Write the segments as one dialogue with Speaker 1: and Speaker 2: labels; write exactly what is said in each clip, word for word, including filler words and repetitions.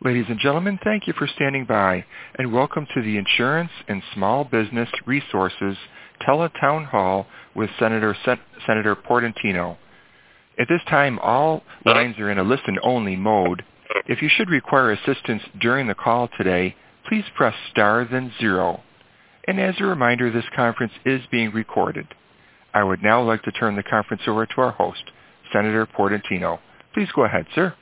Speaker 1: Ladies and gentlemen, thank you for standing by, and welcome to the Insurance and Small Business Resources Teletown Hall with Senator Sen- Senator Portantino. At this time, all lines are in a listen-only mode. If you should require assistance during the call today, please press star then zero. And as a reminder, this conference is being recorded. I would now like to turn the conference over to our host, Senator Portantino. Please go ahead, sir.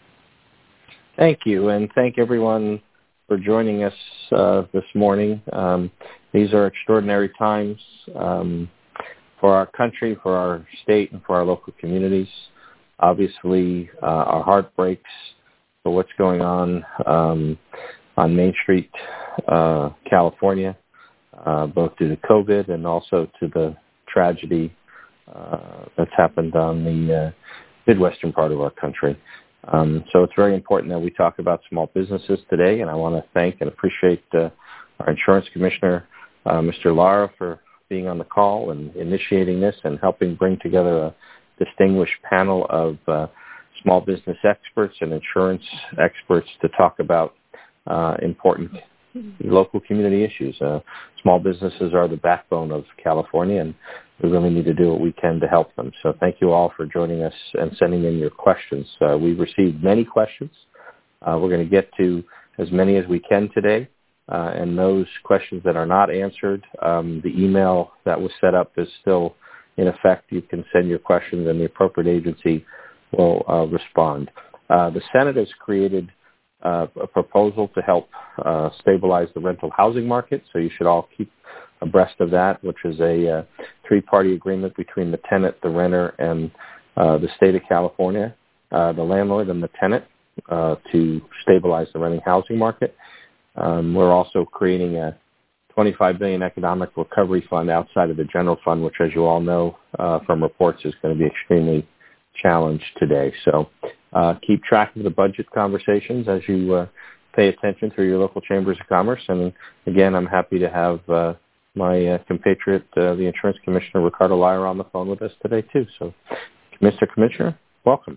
Speaker 2: Thank you, and thank everyone for joining us uh, this morning. Um, these are extraordinary times um, for our country, for our state, and for our local communities. Obviously, uh, our heart breaks for what's going on um, on Main Street, uh, California, uh, both due to COVID and also to the tragedy uh, that's happened on the uh, Midwestern part of our country. Um, so it's very important that we talk about small businesses today, and I want to thank and appreciate uh, our insurance commissioner, uh, Mister Lara, for being on the call and initiating this and helping bring together a distinguished panel of uh, small business experts and insurance experts to talk about uh, important local community issues. Uh, small businesses are the backbone of California, and we really need to do what we can to help them. So thank you all for joining us and sending in your questions. Uh, we've received many questions. Uh, we're going to get to as many as we can today. Uh, and those questions that are not answered, um, the email that was set up is still in effect. You can send your questions and the appropriate agency will uh, respond. Uh, the Senate has created uh, a proposal to help uh, stabilize the rental housing market, so you should all keep abreast of that, which is a uh, three-party agreement between the tenant, the renter, and uh, the state of California, uh, the landlord and the tenant, uh, to stabilize the renting housing market. Um, we're also creating a twenty-five billion dollars economic recovery fund outside of the general fund, which, as you all know uh, from reports, is going to be extremely challenged today. So uh, keep track of the budget conversations as you uh, pay attention through your local chambers of commerce. And again, I'm happy to have uh, my uh, compatriot, uh, the insurance commissioner, Ricardo Lara, on the phone with us today, too. So, Mister Commissioner, welcome.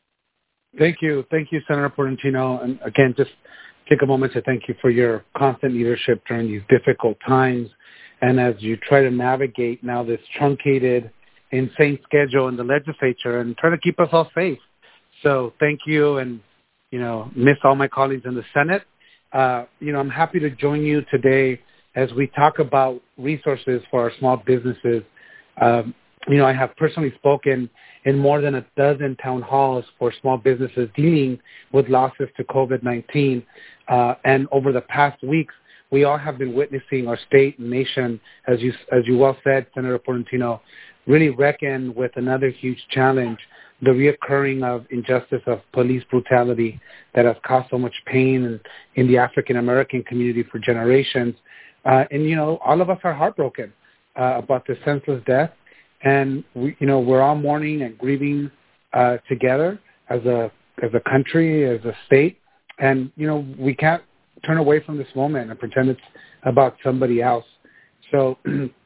Speaker 3: Thank you. Thank you, Senator Portantino. And again, just take a moment to thank you for your constant leadership during these difficult times. And as you try to navigate now this truncated, insane schedule in the legislature and try to keep us all safe. So thank you, and, you know, miss all my colleagues in the Senate. Uh, you know, I'm happy to join you today as we talk about resources for our small businesses. Um, you know, I have personally spoken in more than a dozen town halls for small businesses dealing with losses to COVID nineteen. Uh, and over the past weeks, we all have been witnessing our state and nation, as you, as you well said, Senator Portantino, really reckon with another huge challenge, the reoccurring of injustice of police brutality that has caused so much pain in, in the African-American community for generations. Uh, and, you know, all of us are heartbroken uh, about this senseless death. And, we, you know, we're all mourning and grieving uh, together as a as a country, as a state. And, you know, we can't turn away from this moment and pretend it's about somebody else. So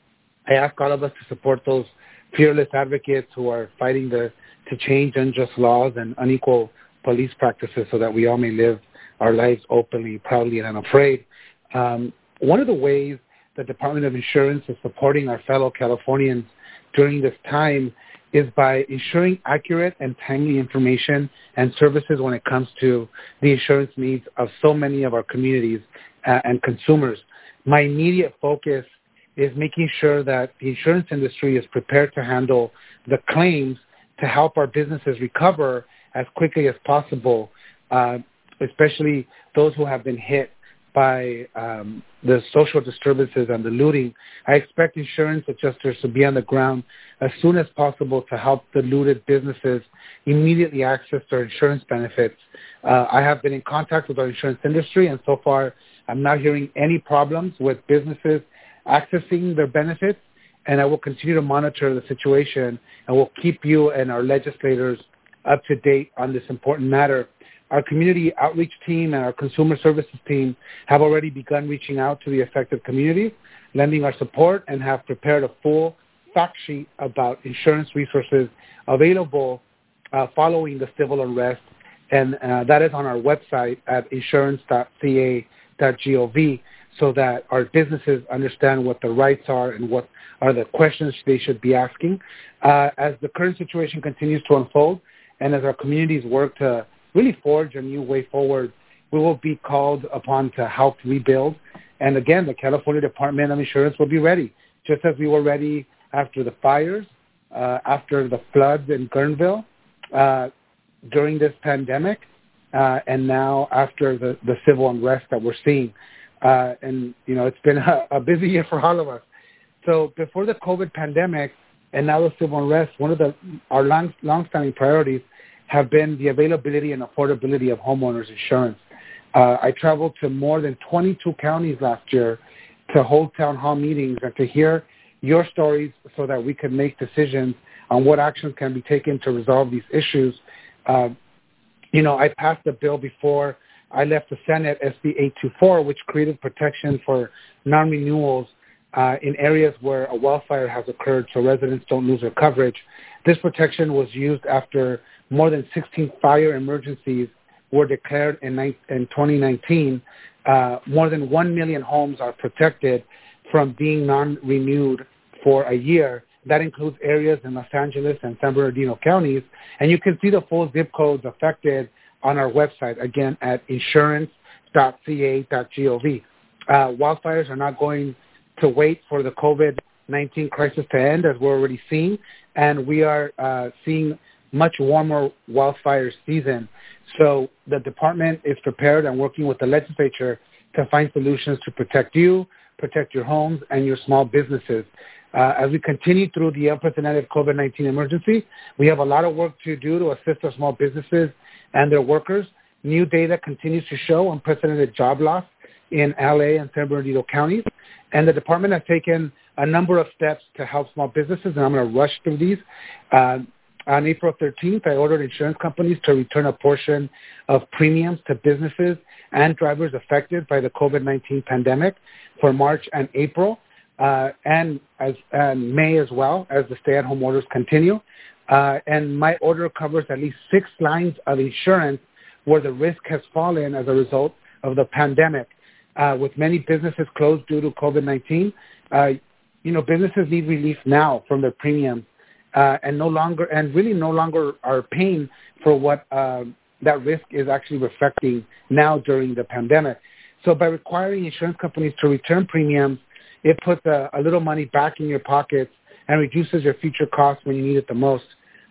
Speaker 3: I ask all of us to support those fearless advocates who are fighting the, to change unjust laws and unequal police practices so that we all may live our lives openly, proudly, and unafraid. Um, one of the ways the Department of Insurance is supporting our fellow Californians during this time is by ensuring accurate and timely information and services when it comes to the insurance needs of so many of our communities uh, and consumers. My immediate focus is making sure that the insurance industry is prepared to handle the claims to help our businesses recover as quickly as possible, uh, especially those who have been hit by um, the social disturbances and the looting. I expect insurance adjusters to be on the ground as soon as possible to help the looted businesses immediately access their insurance benefits. Uh, I have been in contact with our insurance industry, and so far I'm not hearing any problems with businesses accessing their benefits, and I will continue to monitor the situation, and we'll keep you and our legislators up to date on this important matter. Our community outreach team and our consumer services team have already begun reaching out to the affected communities, lending our support, and have prepared a full fact sheet about insurance resources available uh, following the civil unrest And uh, that is on our website at insurance dot c a dot gov, so that our businesses understand what the rights are and what are the questions they should be asking. Uh, as the current situation continues to unfold and as our communities work to really forge a new way forward, we will be called upon to help rebuild. And again, the California Department of Insurance will be ready, just as we were ready after the fires, uh, after the floods in Guerneville, uh, during this pandemic, uh, and now after the, the civil unrest that we're seeing. Uh, and, you know, it's been a, a busy year for all of us. So before the COVID pandemic and now the civil unrest, one of the our long, long-standing priorities have been the availability and affordability of homeowners insurance. Uh, I traveled to more than twenty-two counties last year to hold town hall meetings and to hear your stories so that we could make decisions on what actions can be taken to resolve these issues. Uh, you know, I passed a bill before I left the Senate, S B eight twenty-four, which created protection for non-renewals uh, in areas where a wildfire has occurred so residents don't lose their coverage. This protection was used after more than sixteen fire emergencies were declared in, in twenty nineteen. Uh, more than one million homes are protected from being non-renewed for a year. That includes areas in Los Angeles and San Bernardino counties. And you can see the full zip codes affected on our website, again, at insurance dot c a dot gov. Uh, wildfires are not going to wait for the COVID nineteen crisis to end, as we're already seeing. And we are uh, seeing much warmer wildfire season. So the department is prepared and working with the legislature to find solutions to protect you, protect your homes, and your small businesses. Uh, as we continue through the unprecedented COVID nineteen emergency, we have a lot of work to do to assist our small businesses and their workers. New data continues to show unprecedented job loss in L A and San Bernardino counties, and the department has taken a number of steps to help small businesses, and I'm going to rush through these. Uh, on April thirteenth, I ordered insurance companies to return a portion of premiums to businesses and drivers affected by the COVID nineteen pandemic for March and April. Uh, and as and May as well, as the stay-at-home orders continue. Uh, and my order covers at least six lines of insurance where the risk has fallen as a result of the pandemic. Uh, with many businesses closed due to COVID nineteen, uh, you know, businesses need relief now from their premiums, uh, and no longer, and really no longer are paying for what uh, that risk is actually reflecting now during the pandemic. So by requiring insurance companies to return premiums, it puts a, a little money back in your pockets and reduces your future costs when you need it the most.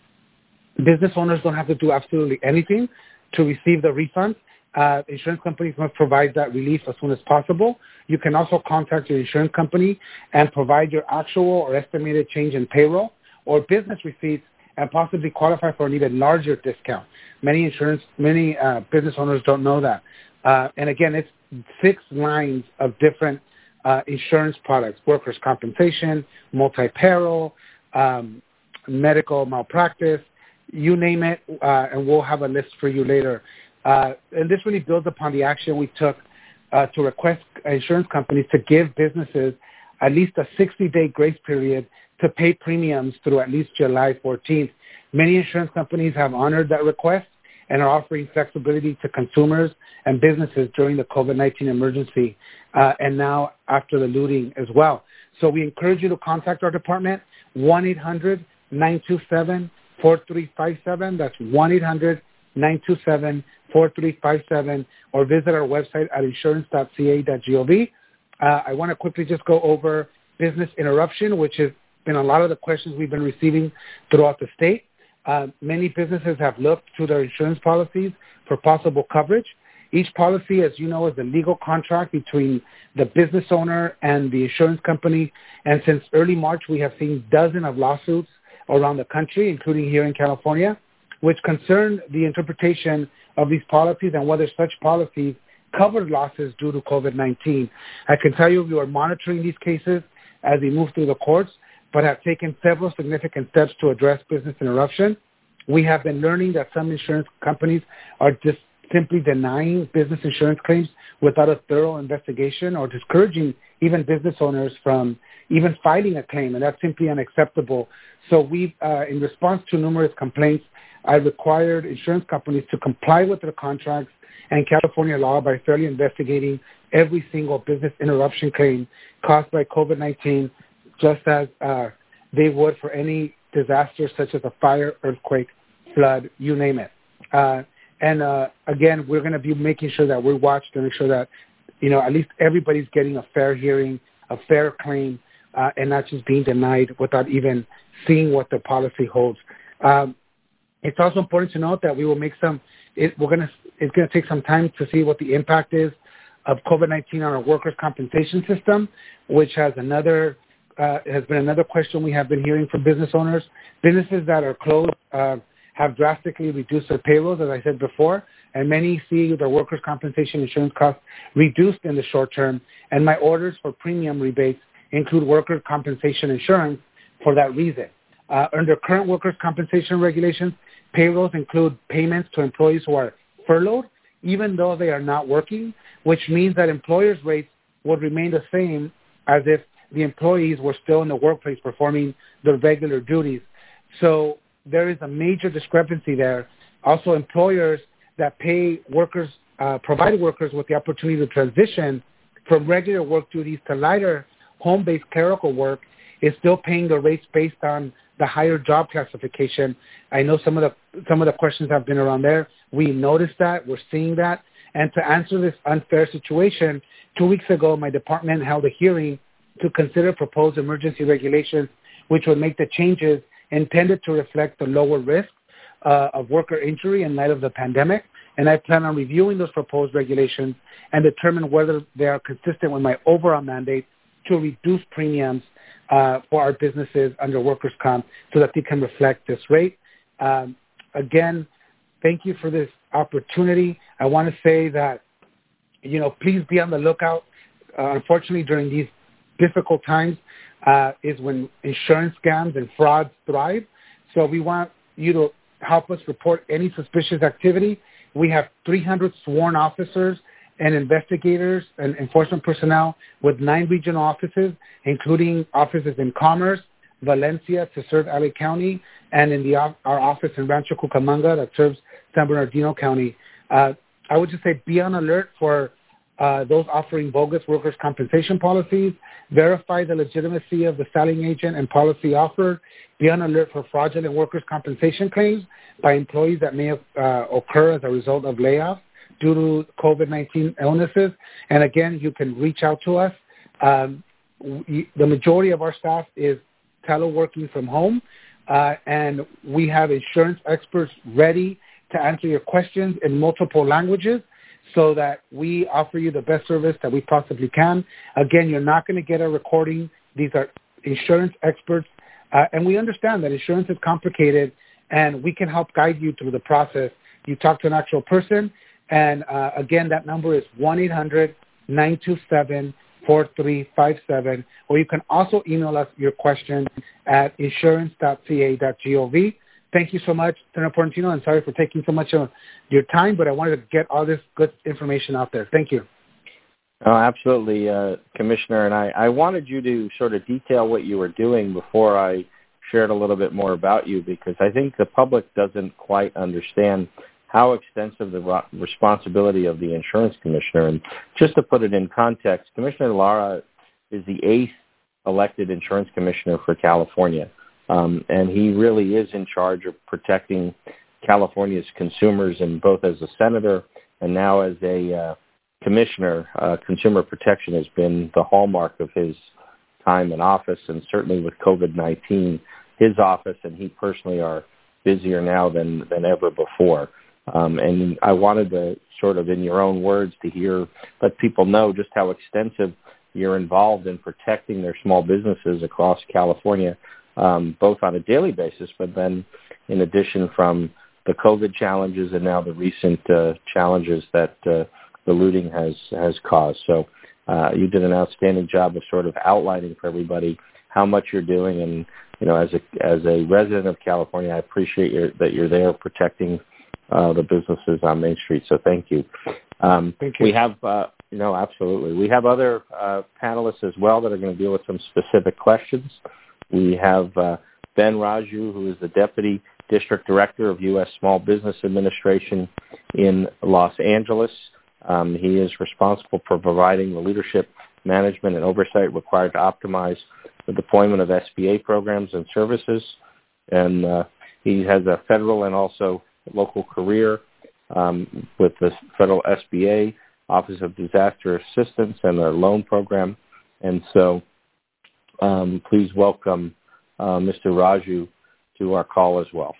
Speaker 3: Business owners don't have to do absolutely anything to receive the refund. Uh, insurance companies must provide that relief as soon as possible. You can also contact your insurance company and provide your actual or estimated change in payroll or business receipts and possibly qualify for an even larger discount. Many insurance, many uh, business owners don't know that. Uh, and again, it's six lines of different Uh, insurance products: workers' compensation, multi-peril, um, medical malpractice, you name it, uh, and we'll have a list for you later. Uh, and this really builds upon the action we took uh, to request insurance companies to give businesses at least a sixty-day grace period to pay premiums through at least July fourteenth. Many insurance companies have honored that request and are offering flexibility to consumers and businesses during the COVID nineteen emergency, uh, and now after the looting as well. So we encourage you to contact our department, one eight hundred nine two seven four three five seven. That's one eight hundred nine two seven four three five seven, or visit our website at insurance dot c a dot gov. Uh, I want to quickly just go over business interruption, which has been a lot of the questions we've been receiving throughout the state. Uh, many businesses have looked to their insurance policies for possible coverage. Each policy, as you know, is a legal contract between the business owner and the insurance company. And since early March, we have seen dozens of lawsuits around the country, including here in California, which concern the interpretation of these policies and whether such policies covered losses due to COVID nineteen. I can tell you we are monitoring these cases as we move through the courts, but have taken several significant steps to address business interruption. We have been learning that some insurance companies are just simply denying business insurance claims without a thorough investigation, or discouraging even business owners from even filing a claim, and that's simply unacceptable. So we, uh, in response to numerous complaints, I required insurance companies to comply with their contracts and California law by fairly investigating every single business interruption claim caused by COVID nineteen, just as uh, they would for any disaster such as a fire, earthquake, flood, you name it. Uh, and uh, again, we're going to be making sure that we're watched to make sure that, you know, at least everybody's getting a fair hearing, a fair claim, uh, and not just being denied without even seeing what the policy holds. Um, it's also important to note that we will make some, it, we're going to, it's going to take some time to see what the impact is of COVID nineteen on our workers' compensation system, which has another, uh, has been another question we have been hearing from business owners. Businesses that are closed, uh, have drastically reduced their payrolls, as I said before, and many see their workers' compensation insurance costs reduced in the short term, and my orders for premium rebates include workers' compensation insurance for that reason. Uh, under current workers' compensation regulations, payrolls include payments to employees who are furloughed, even though they are not working, which means that employers' rates would remain the same as if the employees were still in the workplace performing their regular duties. So there is a major discrepancy there. Also, employers that pay workers, uh, provide workers with the opportunity to transition from regular work duties to lighter home-based clerical work is still paying the rates based on the higher job classification. I know some of the some of the questions have been around there. We noticed that. We're seeing that. And to answer this unfair situation, two weeks ago, my department held a hearing to consider proposed emergency regulations, which would make the changes intended to reflect the lower risk uh, of worker injury in light of the pandemic. And I plan on reviewing those proposed regulations and determine whether they are consistent with my overall mandate to reduce premiums uh, for our businesses under workers' comp so that they can reflect this rate. Um, again, thank you for this opportunity. I want to say that, you know, please be on the lookout. Uh, unfortunately, during these difficult times, Uh, is when insurance scams and frauds thrive. So we want you to help us report any suspicious activity. We have three hundred sworn officers and investigators and enforcement personnel with nine regional offices, including offices in Commerce, Valencia to serve L A County, and in the our office in Rancho Cucamonga that serves San Bernardino County. Uh, I would just say be on alert for Uh, those offering bogus workers' compensation policies, verify the legitimacy of the selling agent and policy offered, be on alert for fraudulent workers' compensation claims by employees that may uh, occur as a result of layoffs due to COVID nineteen illnesses. And again, you can reach out to us. Um, we, the majority of our staff is teleworking from home, uh, and we have insurance experts ready to answer your questions in multiple languages, so that we offer you the best service that we possibly can. Again, you're not going to get a recording. These are insurance experts. Uh, and we understand that insurance is complicated, and we can help guide you through the process. You talk to an actual person. And uh, again, that number is one eight hundred nine two seven four three five seven. Or you can also email us your question at insurance dot c a dot gov. Thank you so much, Senator Portantino, and sorry for taking so much of your time, but I wanted to get all this good information out there. Thank you.
Speaker 2: Oh, absolutely, uh, Commissioner. And I, I wanted you to sort of detail what you were doing before I shared a little bit more about you, because I think the public doesn't quite understand how extensive the ro- responsibility of the insurance commissioner. And just to put it in context, Commissioner Lara is the eighth elected insurance commissioner for California. Um, and he really is in charge of protecting California's consumers, and both as a senator and now as a uh, commissioner, uh, consumer protection has been the hallmark of his time in office, and certainly with COVID nineteen, his office and he personally are busier now than, than ever before. Um, and I wanted to sort of, in your own words, to hear, let people know just how extensive you're involved in protecting their small businesses across California, Um, both on a daily basis, but then in addition from the COVID challenges and now the recent uh, challenges that uh, the looting has, has caused. So uh, you did an outstanding job of sort of outlining for everybody how much you're doing. And, you know, as a, as a resident of California, I appreciate your, that you're there protecting uh, the businesses on Main Street. So thank you. Um,
Speaker 3: thank you.
Speaker 2: We have, uh, no, absolutely. We have other uh, panelists as well that are going to deal with some specific questions. We have uh, Ben Raju, who is the Deputy District Director of U S Small Business Administration in Los Angeles. Um, he is responsible for providing the leadership, management, and oversight required to optimize the deployment of S B A programs and services. And uh, he has a federal and also local career um, with the federal S B A, Office of Disaster Assistance, and their loan program. And so um, please welcome uh, Mister Raju to our call as well.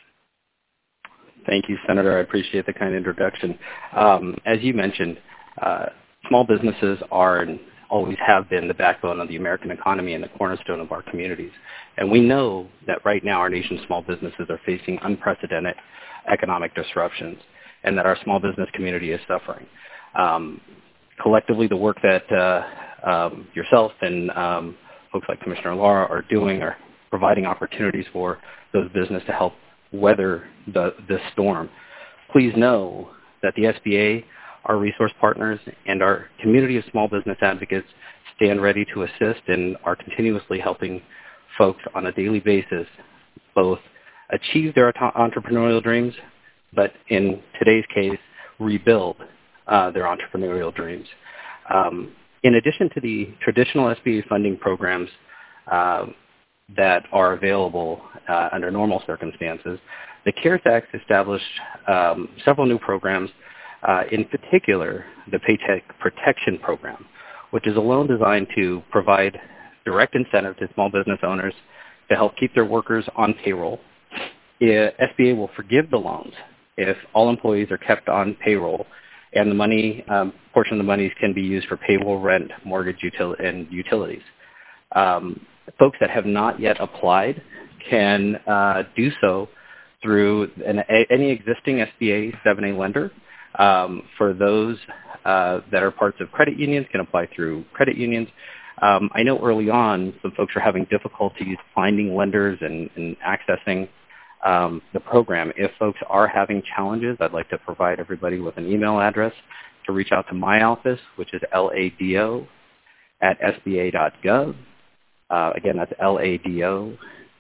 Speaker 4: Thank you, Senator. I appreciate the kind introduction. Um, as you mentioned, uh, small businesses are and always have been the backbone of the American economy and the cornerstone of our communities. And we know that right now our nation's small businesses are facing unprecedented economic disruptions and that our small business community is suffering. Um, collectively, the work that uh, um, yourself and um, folks like Commissioner Lara are doing are providing opportunities for those businesses to help weather the, this storm. Please know that the S B A, our resource partners, and our community of small business advocates stand ready to assist and are continuously helping folks on a daily basis both achieve their entrepreneurial dreams, but in today's case, rebuild uh, their entrepreneurial dreams. Um, in addition to the traditional S B A funding programs uh, that are available uh, under normal circumstances, the CARES Act established um, several new programs, uh, in particular the Paycheck Protection Program, which is a loan designed to provide direct incentive to small business owners to help keep their workers on payroll. Uh, S B A will forgive the loans if all employees are kept on payroll, and the money um, portion of the monies can be used for payroll, rent, mortgage, util- and utilities. Um, folks that have not yet applied can uh, do so through an, a, any existing S B A seven A lender. Um, for those uh, that are parts of credit unions, can apply through credit unions. Um, I know early on some folks are having difficulties finding lenders and, and accessing um, the program. If folks are having challenges, I'd like to provide everybody with an email address to reach out to my office, which is lado at s b a dot gov. Uh, again, that's lado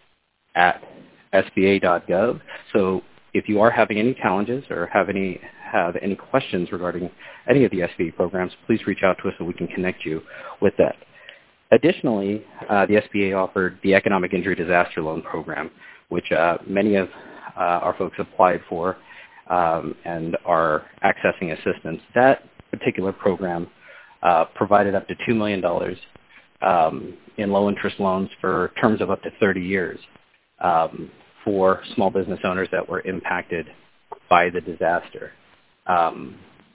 Speaker 4: at s b a dot gov. So if you are having any challenges or have any have any questions regarding any of the S B A programs, please reach out to us so we can connect you with that. Additionally, uh, the S B A offered the Economic Injury Disaster Loan Program, which uh, many of uh, our folks applied for um, and are accessing assistance. That particular program uh, provided up to two million dollars um, in low-interest loans for terms of up to thirty years um, for small business owners that were impacted by the disaster. Um,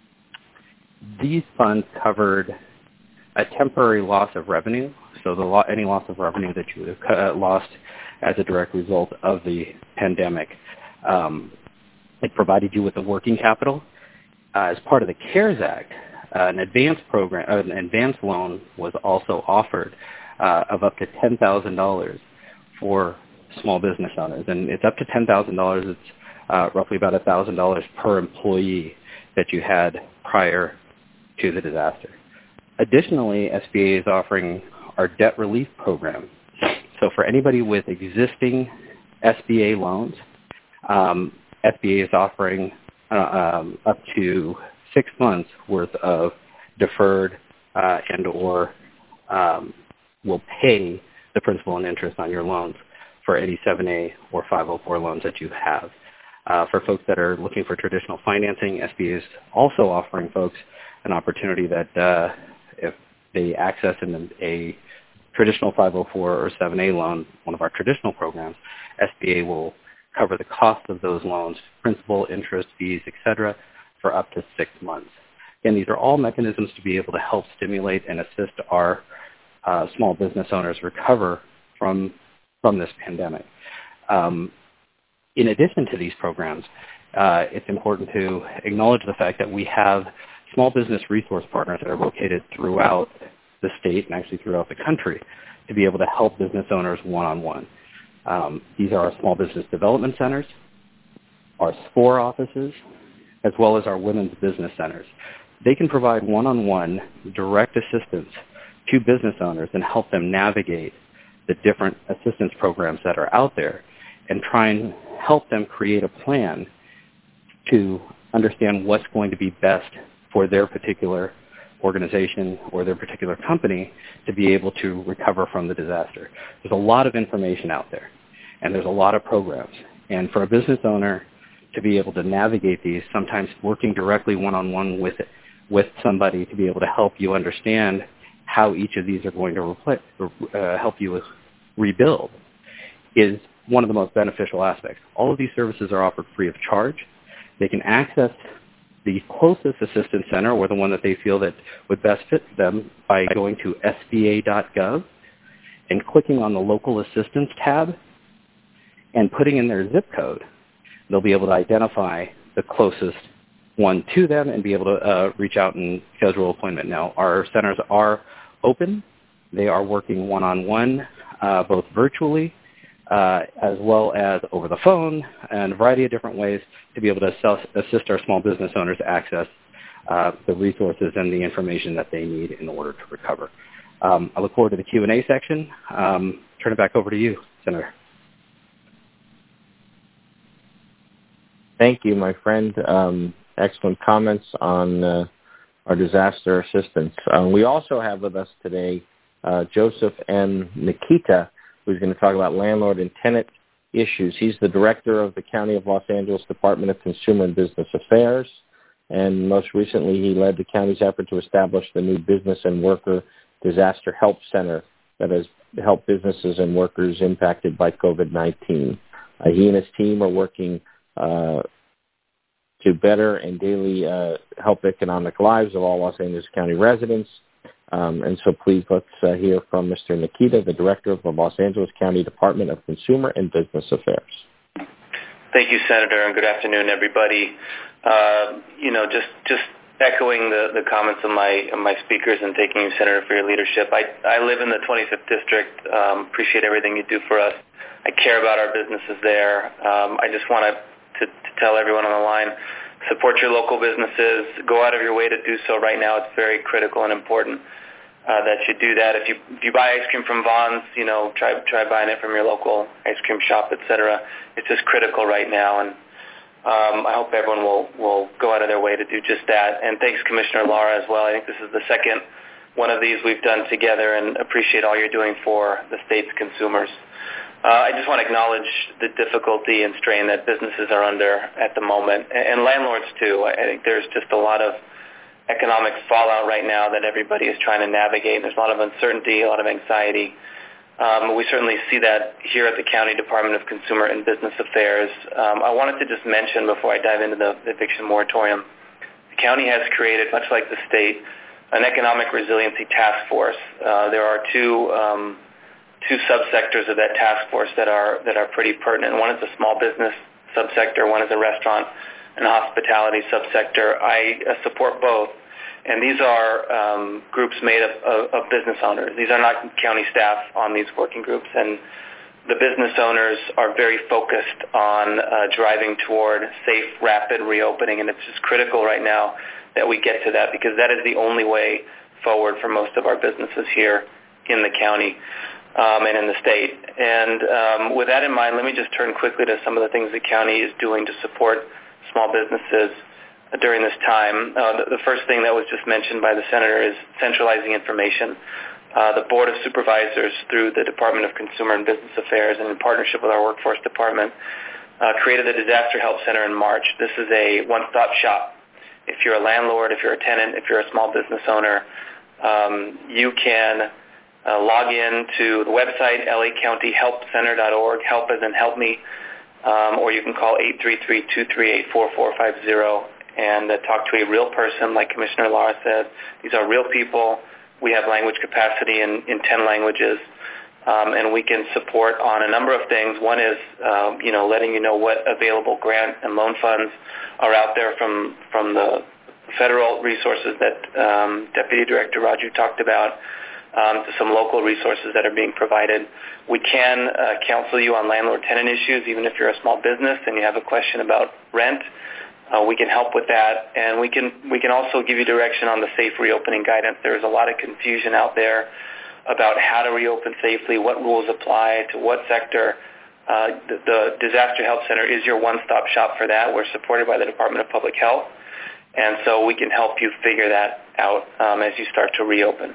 Speaker 4: these funds covered a temporary loss of revenue, so the lo- any loss of revenue that you would have uh, lost as a direct result of the pandemic. Um, it provided you with a working capital. Uh, as part of the CARES Act, uh, an advance program, uh, an advance loan was also offered uh, of up to ten thousand dollars for small business owners, and it's up to ten thousand dollars. It's uh, roughly about one thousand dollars per employee that you had prior to the disaster. Additionally, S B A is offering our debt relief program. So for anybody with existing S B A loans, um, S B A is offering uh, um, up to six months worth of deferred uh, and or um, will pay the principal and interest on your loans for any seven A or five oh four loans that you have. Uh, for folks that are looking for traditional financing, S B A is also offering folks an opportunity that uh, if they access in a traditional five oh four or seven A loan, one of our traditional programs, S B A will cover the cost of those loans, principal, interest, fees, et cetera, for up to six months. Again, these are all mechanisms to be able to help stimulate and assist our uh, small business owners recover from, from this pandemic. Um, in addition to these programs, uh, it's important to acknowledge the fact that we have small business resource partners that are located throughout the state and actually throughout the country to be able to help business owners one-on-one. Um, these are our small business development centers, our SCORE offices, as well as our women's business centers. They can provide one-on-one direct assistance to business owners and help them navigate the different assistance programs that are out there and try and help them create a plan to understand what's going to be best for their particular organization or their particular company to be able to recover from the disaster. There's a lot of information out there, and there's a lot of programs. And for a business owner to be able to navigate these, sometimes working directly one-on-one with it, with somebody to be able to help you understand how each of these are going to repl- uh, help you with rebuild is one of the most beneficial aspects. All of these services are offered free of charge. They can access the closest assistance center or the one that they feel that would best fit them by going to S B A dot gov and clicking on the local assistance tab and putting in their zip code. They'll be able to identify the closest one to them and be able to uh, reach out and schedule an appointment. Now, our centers are open. They are working one-on-one, uh, both virtually uh, as well as over the phone and a variety of different ways to be able to assist, assist our small business owners to access uh, the resources and the information that they need in order to recover. Um, I look forward to the Q and A section. Um, turn it back over to you, Senator.
Speaker 2: Thank you, my friend. Um, excellent comments on uh, our disaster assistance. Um, we also have with us today uh, Joseph M. Nikita, who's going to talk about landlord and tenant issues. He's the director of the County of Los Angeles Department of Consumer and Business Affairs, and most recently he led the county's effort to establish the new Business and Worker Disaster Help Center that has helped businesses and workers impacted by COVID nineteen. Uh, he and his team are working uh, to better and daily uh, help economic lives of all Los Angeles County residents. Um, and so please let's uh, hear from Mister Nikita, the Director of the Los Angeles County Department of Consumer and Business Affairs.
Speaker 5: Thank you, Senator, and good afternoon, everybody. Uh, you know, just just echoing the, the comments of my of my speakers and thanking you, Senator, for your leadership. I, I live in the twenty-fifth District. Um, appreciate everything you do for us. I care about our businesses there. Um, I just want to, to tell everyone on the line, support your local businesses. Go out of your way to do so right now. It's very critical and important uh, that you do that. If you if you buy ice cream from Vons, you know, try try buying it from your local ice cream shop, et cetera. It's just critical right now, and um, I hope everyone will, will go out of their way to do just that. And thanks, Commissioner Lara, as well. I think this is the second one of these we've done together, and appreciate all you're doing for the state's consumers. Uh, I just want to acknowledge the difficulty and strain that businesses are under at the moment, and, and landlords too. I think there's just a lot of economic fallout right now that everybody is trying to navigate. There's a lot of uncertainty, a lot of anxiety. Um, we certainly see that here at the County Department of Consumer and Business Affairs. Um, I wanted to just mention before I dive into the eviction moratorium, the county has created, much like the state, an economic resiliency task force. Uh, there are two um, two subsectors of that task force that are that are pretty pertinent. One is a small business subsector, one is a restaurant and hospitality subsector. I uh, support both, and these are um, groups made of, of, of business owners. These are not county staff on these working groups, and the business owners are very focused on uh, driving toward safe, rapid reopening, and it's just critical right now that we get to that, because that is the only way forward for most of our businesses here in the county. Um, and in the state. And um, with that in mind, let me just turn quickly to some of the things the county is doing to support small businesses uh, during this time. Uh, the, the first thing that was just mentioned by the Senator is centralizing information. Uh, the Board of Supervisors, through the Department of Consumer and Business Affairs and in partnership with our Workforce Department, uh, created the Disaster Help Center in March. This is a one-stop shop. If you're a landlord, if you're a tenant, if you're a small business owner, um, you can Uh, log in to the website, L A County Help Center dot org, help as in help me, um, or you can call eight three three, two three eight, four four five zero and uh, talk to a real person, like Commissioner Lara said. These are real people. We have language capacity in, in ten languages, um, and we can support on a number of things. One is, um, you know, letting you know what available grant and loan funds are out there from, from the federal resources that um, Deputy Director Raju talked about, Um, to some local resources that are being provided. We can uh, counsel you on landlord-tenant issues, even if you're a small business and you have a question about rent. Uh, we can help with that, and we can we can also give you direction on the safe reopening guidance. There's a lot of confusion out there about how to reopen safely, what rules apply to what sector. Uh, the, the Disaster Help Center is your one-stop shop for that. We're supported by the Department of Public Health, and so we can help you figure that out um, as you start to reopen.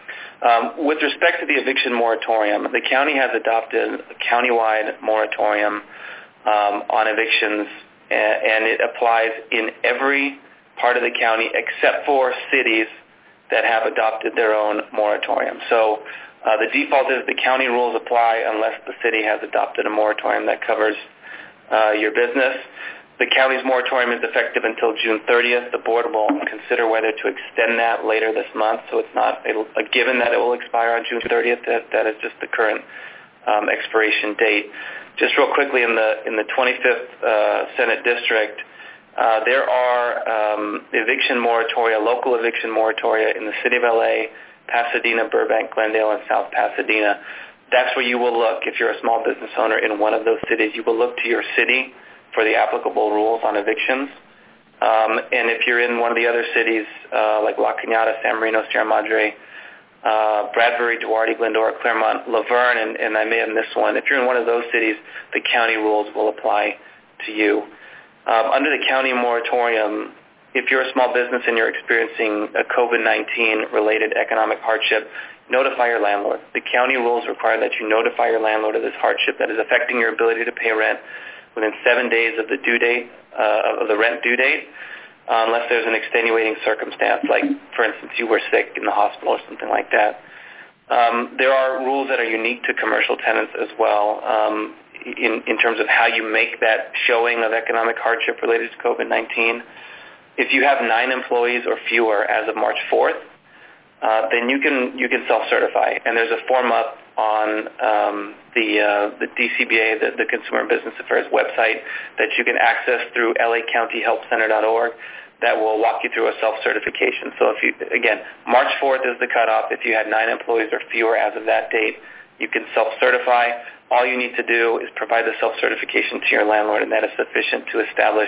Speaker 5: Um, with respect to the eviction moratorium, the county has adopted a countywide moratorium um, on evictions, and, and it applies in every part of the county except for cities that have adopted their own moratorium. So uh, the default is the county rules apply unless the city has adopted a moratorium that covers uh, your business. The county's moratorium is effective until June thirtieth. The board will consider whether to extend that later this month, so it's not a, a given that it will expire on June thirtieth. That, that is just the current um, expiration date. Just real quickly, in the in the twenty-fifth uh, Senate District, uh, there are um, eviction moratoria, local eviction moratoria in the city of L A, Pasadena, Burbank, Glendale, and South Pasadena. That's where you will look if you're a small business owner in one of those cities. You will look to your city for the applicable rules on evictions. Um, and if you're in one of the other cities, uh, like La Cañada, San Marino, Sierra Madre, uh, Bradbury, Duarte, Glendora, Claremont, Laverne, and, and I may have missed one, if you're in one of those cities, the county rules will apply to you. Um, under the county moratorium, if you're a small business and you're experiencing a COVID nineteen related economic hardship, notify your landlord. The county rules require that you notify your landlord of this hardship that is affecting your ability to pay rent within seven days of the due date, uh, of the rent due date, uh, unless there's an extenuating circumstance, like, for instance, you were sick in the hospital or something like that. Um, there are rules that are unique to commercial tenants as well um, in, in terms of how you make that showing of economic hardship related to COVID nineteen. If you have nine employees or fewer as of March fourth, uh, then you can you can self-certify, and there's a form up on um, the uh, the D C B A, the, the Consumer and Business Affairs website, that you can access through L A County Help Center dot org that will walk you through a self-certification. So if you, again, March fourth is the cutoff. If you had nine employees or fewer as of that date, you can self-certify. All you need to do is provide the self-certification to your landlord, and that is sufficient to establish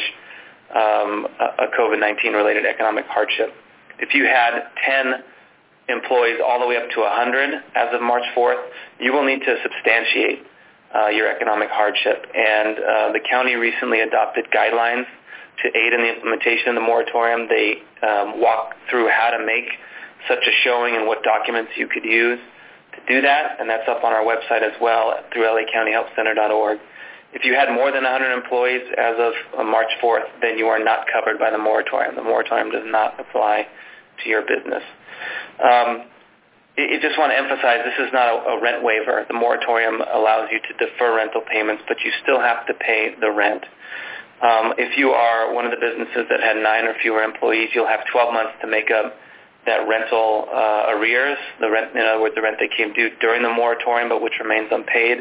Speaker 5: um, a, a COVID nineteen related economic hardship. If you had ten employees all the way up to one hundred as of March fourth, you will need to substantiate uh, your economic hardship. And uh, the county recently adopted guidelines to aid in the implementation of the moratorium. They um, walk through how to make such a showing and what documents you could use to do that, and that's up on our website as well through L A County Help Center dot org. If you had more than one hundred employees as of uh, March fourth, then you are not covered by the moratorium. The moratorium does not apply to your business. Um, I just want to emphasize this is not a, a rent waiver. The moratorium allows you to defer rental payments, but you still have to pay the rent. Um, if you are one of the businesses that had nine or fewer employees, you'll have twelve months to make up that rental uh, arrears, the rent, in other words, the rent that came due during the moratorium but which remains unpaid.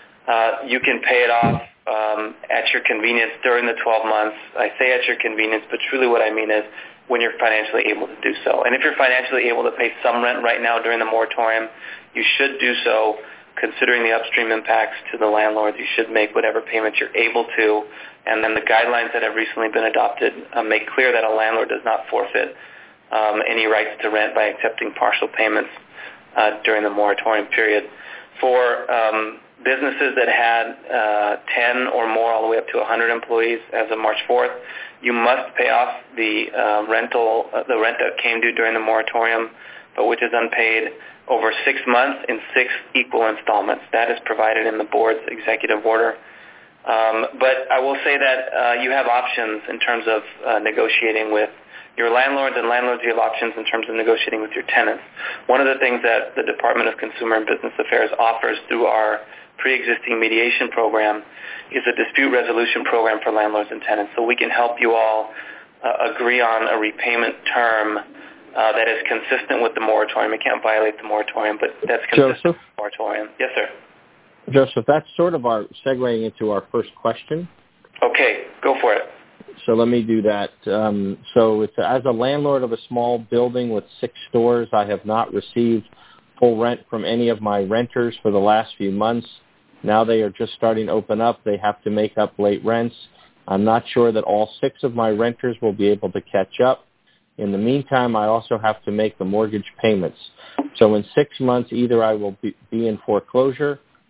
Speaker 5: Uh, you can pay it off um, at your convenience during the twelve months. I say at your convenience, but truly what I mean is when you're financially able to do so. And if you're financially able to pay some rent right now during the moratorium, you should do so considering the upstream impacts to the landlord. You should make whatever payments you're able to. And then the guidelines that have recently been adopted uh, make clear that a landlord does not forfeit um, any rights to rent by accepting partial payments uh, during the moratorium period. For um, businesses that had uh, ten or more all the way up to one hundred employees as of March fourth, you must pay off the uh, rental, uh, the rent that came due during the moratorium, but which is unpaid, over six months in six equal installments. That is provided in the board's executive order. Um, but I will say that uh, you have options in terms of uh, negotiating with your landlords, and landlords you have options in terms of negotiating with your tenants. One of the things that the Department of Consumer and Business Affairs offers through our pre-existing mediation program is a dispute resolution program for landlords and tenants. So we can help you all uh, agree on a repayment term uh, that is consistent with the moratorium. It can't violate the moratorium, but that's consistent
Speaker 2: Joseph?
Speaker 5: with the moratorium. Yes, sir.
Speaker 2: Joseph, that's sort of our segueing into our first question.
Speaker 5: Okay, go for it.
Speaker 2: So let me do that. Um, so it's, as a landlord of a small building with six stores, I have not received full rent from any of my renters for the last few months. Now they are just starting to open up. They have to make up late rents. I'm not sure that all six of my renters will be able to catch up. In the meantime, I also have to make the mortgage payments. So in six months, either I will be, be in foreclosure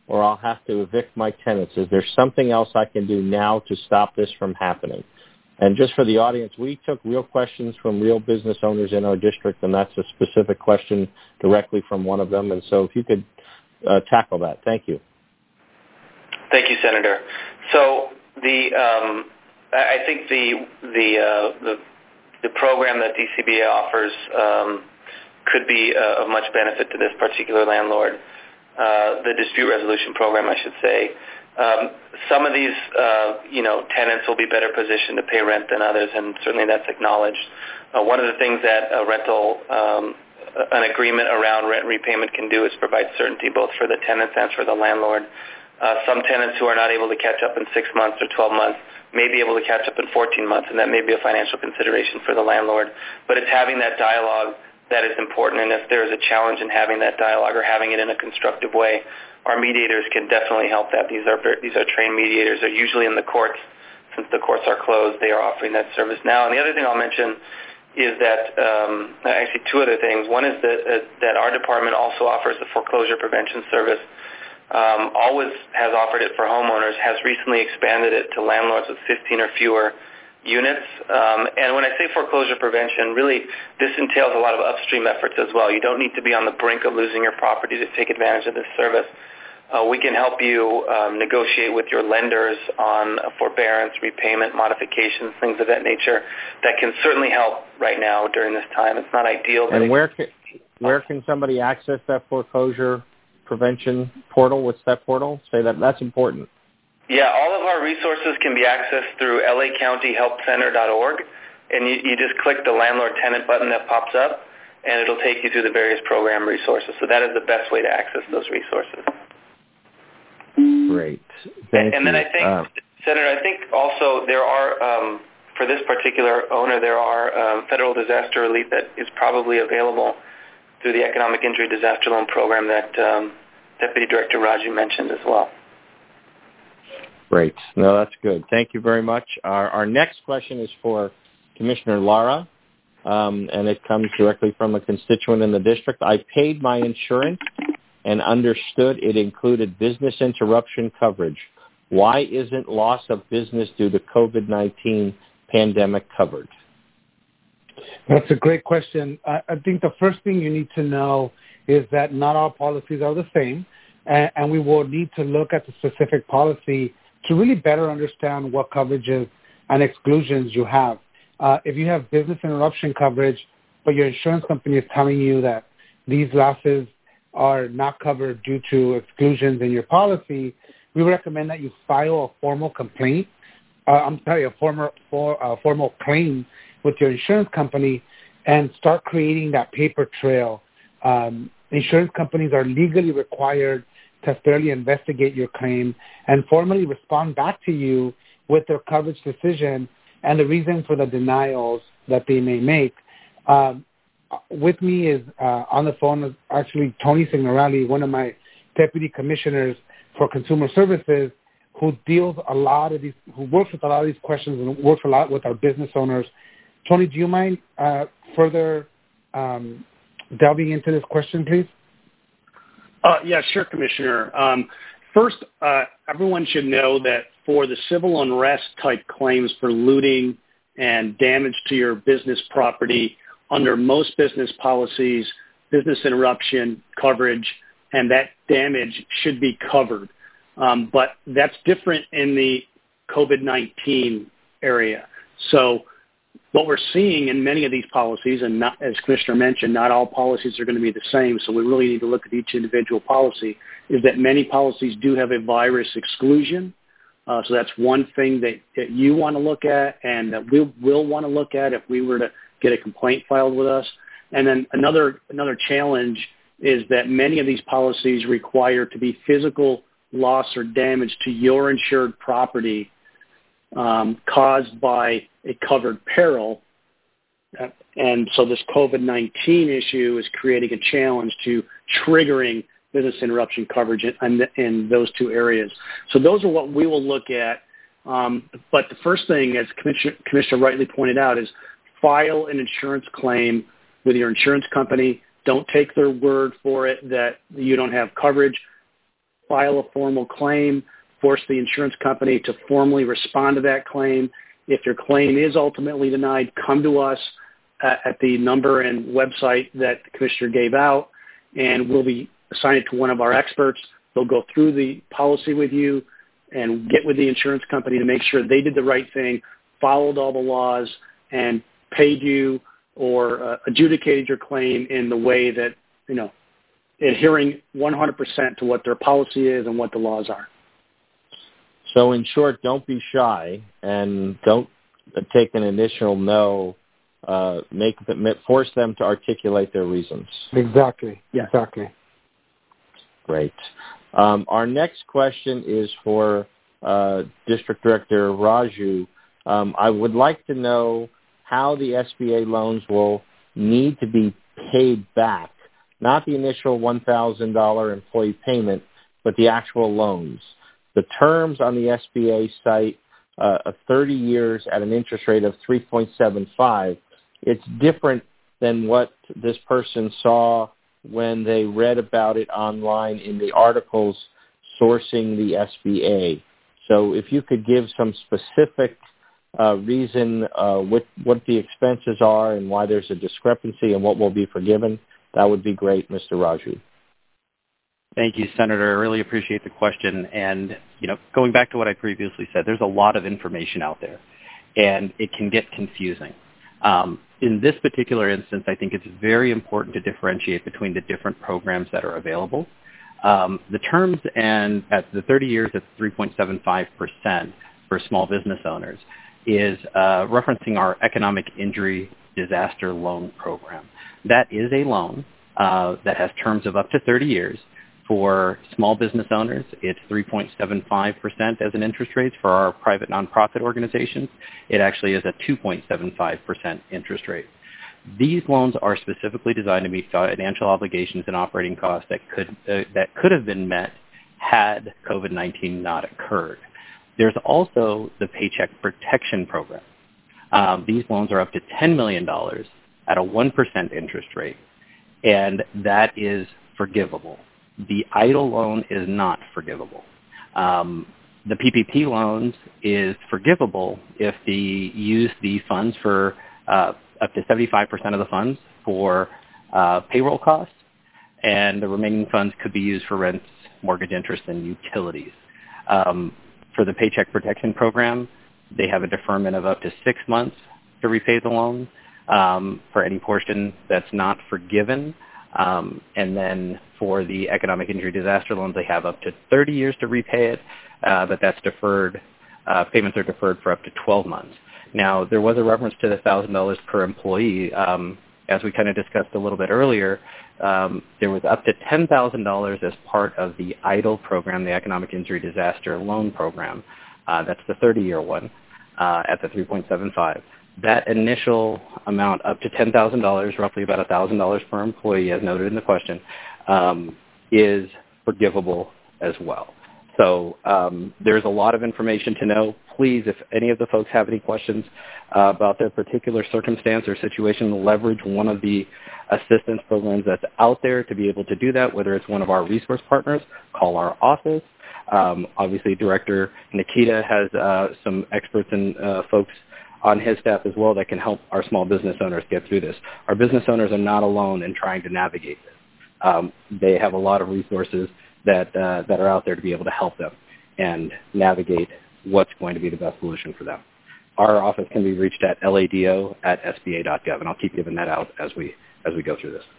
Speaker 2: or I'll have to evict my tenants. Is there something else I can do now to stop this from happening? And just for the audience, we took real questions from real business owners in our district, and that's a specific question directly from one of them. And so if you could uh, tackle that. Thank you.
Speaker 5: Thank you, Senator. So the um, I think the the, uh, the the program that D C B A offers um, could be uh, of much benefit to this particular landlord. Uh, the dispute resolution program, I should say. Um, some of these, uh, you know, tenants will be better positioned to pay rent than others, and certainly that's acknowledged. Uh, one of the things that a rental, um, an agreement around rent repayment can do is provide certainty both for the tenants and for the landlord. Uh, some tenants who are not able to catch up in six months or twelve months may be able to catch up in fourteen months, and that may be a financial consideration for the landlord. But it's having that dialogue that is important, and if there is a challenge in having that dialogue or having it in a constructive way, our mediators can definitely help that. These are these are trained mediators. They're usually in the courts. Since the courts are closed, they are offering that service now. And the other thing I'll mention is that, um, actually two other things. One is that, uh, that our department also offers the foreclosure prevention service. Um, always has offered it for homeowners, has recently expanded it to landlords with fifteen or fewer units. Um, and when I say foreclosure prevention, really this entails a lot of upstream efforts as well. You don't need to be on the brink of losing your property to take advantage of this service. Uh, we can help you um, negotiate with your lenders on forbearance, repayment, modifications, things of that nature that can certainly help right now during this time. It's not ideal. But
Speaker 2: and where can, where can somebody access that foreclosure prevention portal? What's that portal? Say that. That's important.
Speaker 5: Yeah, all of our resources can be accessed through L A County Help Center dot org, and you, you just click the landlord-tenant button that pops up, and it'll take you through the various program resources. So that is the best way to access those resources.
Speaker 2: Great. Thank
Speaker 5: and, and
Speaker 2: you.
Speaker 5: then I think,
Speaker 2: uh,
Speaker 5: Senator, I think also there are, um, for this particular owner, there are um, federal disaster relief that is probably available through the Economic Injury Disaster Loan Program that um, Deputy Director Raju mentioned as well.
Speaker 2: Great. No, that's good. Thank you very much. Our, our next question is for Commissioner Lara, um, and it comes directly from a constituent in the district. I paid my insurance and understood it included business interruption coverage. Why isn't loss of business due to COVID nineteen pandemic covered?
Speaker 3: That's a great question. I, I think the first thing you need to know is that not all policies are the same, and, and we will need to look at the specific policy to really better understand what coverages and exclusions you have. Uh, if you have business interruption coverage, but your insurance company is telling you that these losses are not covered due to exclusions in your policy, we recommend that you file a formal complaint, uh, I'm sorry, a formal, for, uh, formal claim with your insurance company and start creating that paper trail. Um, insurance companies are legally required to thoroughly investigate your claim and formally respond back to you with their coverage decision and the reason for the denials that they may make. Um, with me is uh, on the phone is actually Tony Signorelli, one of my deputy commissioners for consumer services, who deals a lot of these, who works with a lot of these questions and works a lot with our business owners. Tony, do you mind uh, further um, delving into this question, please?
Speaker 6: Uh, yeah, sure, Commissioner. Um, first, uh, everyone should know that for the civil unrest type claims for looting and damage to your business property, under most business policies, business interruption coverage and that damage should be covered. Um, but that's different in the COVID nineteen area. So what we're seeing in many of these policies, and not, as Commissioner mentioned, not all policies are going to be the same, so we really need to look at each individual policy, is that many policies do have a virus exclusion. Uh, so that's one thing that, that you want to look at and that we'll, we'll want to look at if we were to get a complaint filed with us. And then another another challenge is that many of these policies require to be physical loss or damage to your insured property um, caused by a covered peril. And so this COVID nineteen issue is creating a challenge to triggering business interruption coverage in, in those two areas. So those are what we will look at. Um, but the first thing, as Commissioner, Commissioner rightly pointed out, is file an insurance claim with your insurance company. Don't take their word for it that you don't have coverage. file a formal claim, force the insurance company to formally respond to that claim. If your claim is ultimately denied, come to us at, at the number and website that the commissioner gave out, and we'll be assigned to one of our experts. They'll go through the policy with you and get with the insurance company to make sure they did the right thing, followed all the laws, and paid you or uh, adjudicated your claim in the way that, you know, adhering one hundred percent to what their policy is and what the laws are.
Speaker 2: So in short, don't be shy and don't take an initial no. Uh, make them, force them to articulate their reasons.
Speaker 3: Exactly.
Speaker 6: Yeah.
Speaker 3: Exactly.
Speaker 2: Great. Um, our next question is for uh, District Director Raju. Um, I would like to know how the S B A loans will need to be paid back, not the initial one thousand dollars employee payment, but the actual loans. The terms on the S B A site uh, of thirty years at an interest rate of three point seven five. It's different than what this person saw when they read about it online in the articles sourcing the S B A. So if you could give some specific uh, reason uh, what, what the expenses are and why there's a discrepancy and what will be forgiven, that would be great, Mister Raju.
Speaker 4: Thank you, Senator. I really appreciate the question. And, you know, going back to what I previously said, there's a lot of information out there, and it can get confusing. Um, in this particular instance, I think it's very important to differentiate between the different programs that are available. Um, the terms and at the thirty years at three point seven five percent for small business owners is uh, referencing our economic injury disaster loan program. That is a loan uh, that has terms of up to thirty years. For small business owners, it's three point seven five percent as an interest rate. For our private nonprofit organizations, it actually is a two point seven five percent interest rate. These loans are specifically designed to meet financial obligations and operating costs that could uh, that could have been met had COVID nineteen not occurred. There's also the Paycheck Protection Program. Um, these loans are up to ten million dollars at a one percent interest rate, and that is forgivable. The EIDL loan is not forgivable. Um, the P P P loans is forgivable if they use the funds for uh, up to seventy-five percent of the funds for uh, payroll costs, and the remaining funds could be used for rents, mortgage interest, and utilities. Um, for the Paycheck Protection Program, they have a deferment of up to six months to repay the loan um, for any portion that's not forgiven. Um, and then for the economic injury disaster loans, they have up to thirty years to repay it, uh, but that's deferred. Uh, payments are deferred for up to twelve months. Now, there was a reference to the one thousand dollars per employee. Um, as we kind of discussed a little bit earlier, um, there was up to ten thousand dollars as part of the EIDL program, the Economic Injury Disaster Loan Program. Uh, that's the thirty-year one uh, at the three point seven five. That initial amount up to ten thousand dollars, roughly about one thousand dollars per employee, as noted in the question, um, is forgivable as well. So um, there's a lot of information to know. Please, if any of the folks have any questions uh, about their particular circumstance or situation, leverage one of the assistance programs that's out there to be able to do that, whether it's one of our resource partners, call our office. Um, obviously, Director Nikita has uh, some experts and uh, folks on his staff as well that can help our small business owners get through this. Our business owners are not alone in trying to navigate this. Um, they have a lot of resources that uh, that are out there to be able to help them and navigate what's going to be the best solution for them. Our office can be reached at lado at s b a dot gov, and I'll keep giving that out as we as we go through this.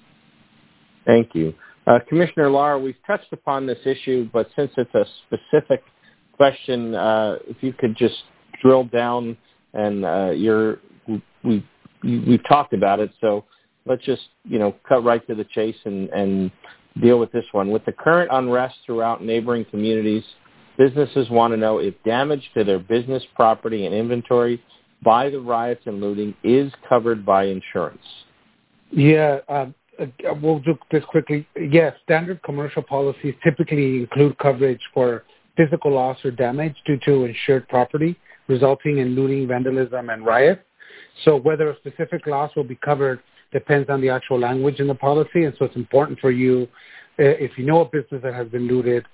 Speaker 2: Thank you. Uh, Commissioner Lara, we've touched upon this issue, but since it's a specific question, uh, if you could just drill down. And uh, you're, we, we've talked about it, so let's just, you know, cut right to the chase and, and deal with this one. With the current unrest throughout neighboring communities, businesses want to know if damage to their business property and inventory by the riots and looting is covered by insurance.
Speaker 3: Yeah, um, we'll do this quickly. Yes, standard commercial policies typically include coverage for physical loss or damage due to insured property, resulting in looting, vandalism, and riots. So whether a specific loss will be covered depends on the actual language in the policy, and so it's important for you, uh, if you know a business that has been looted,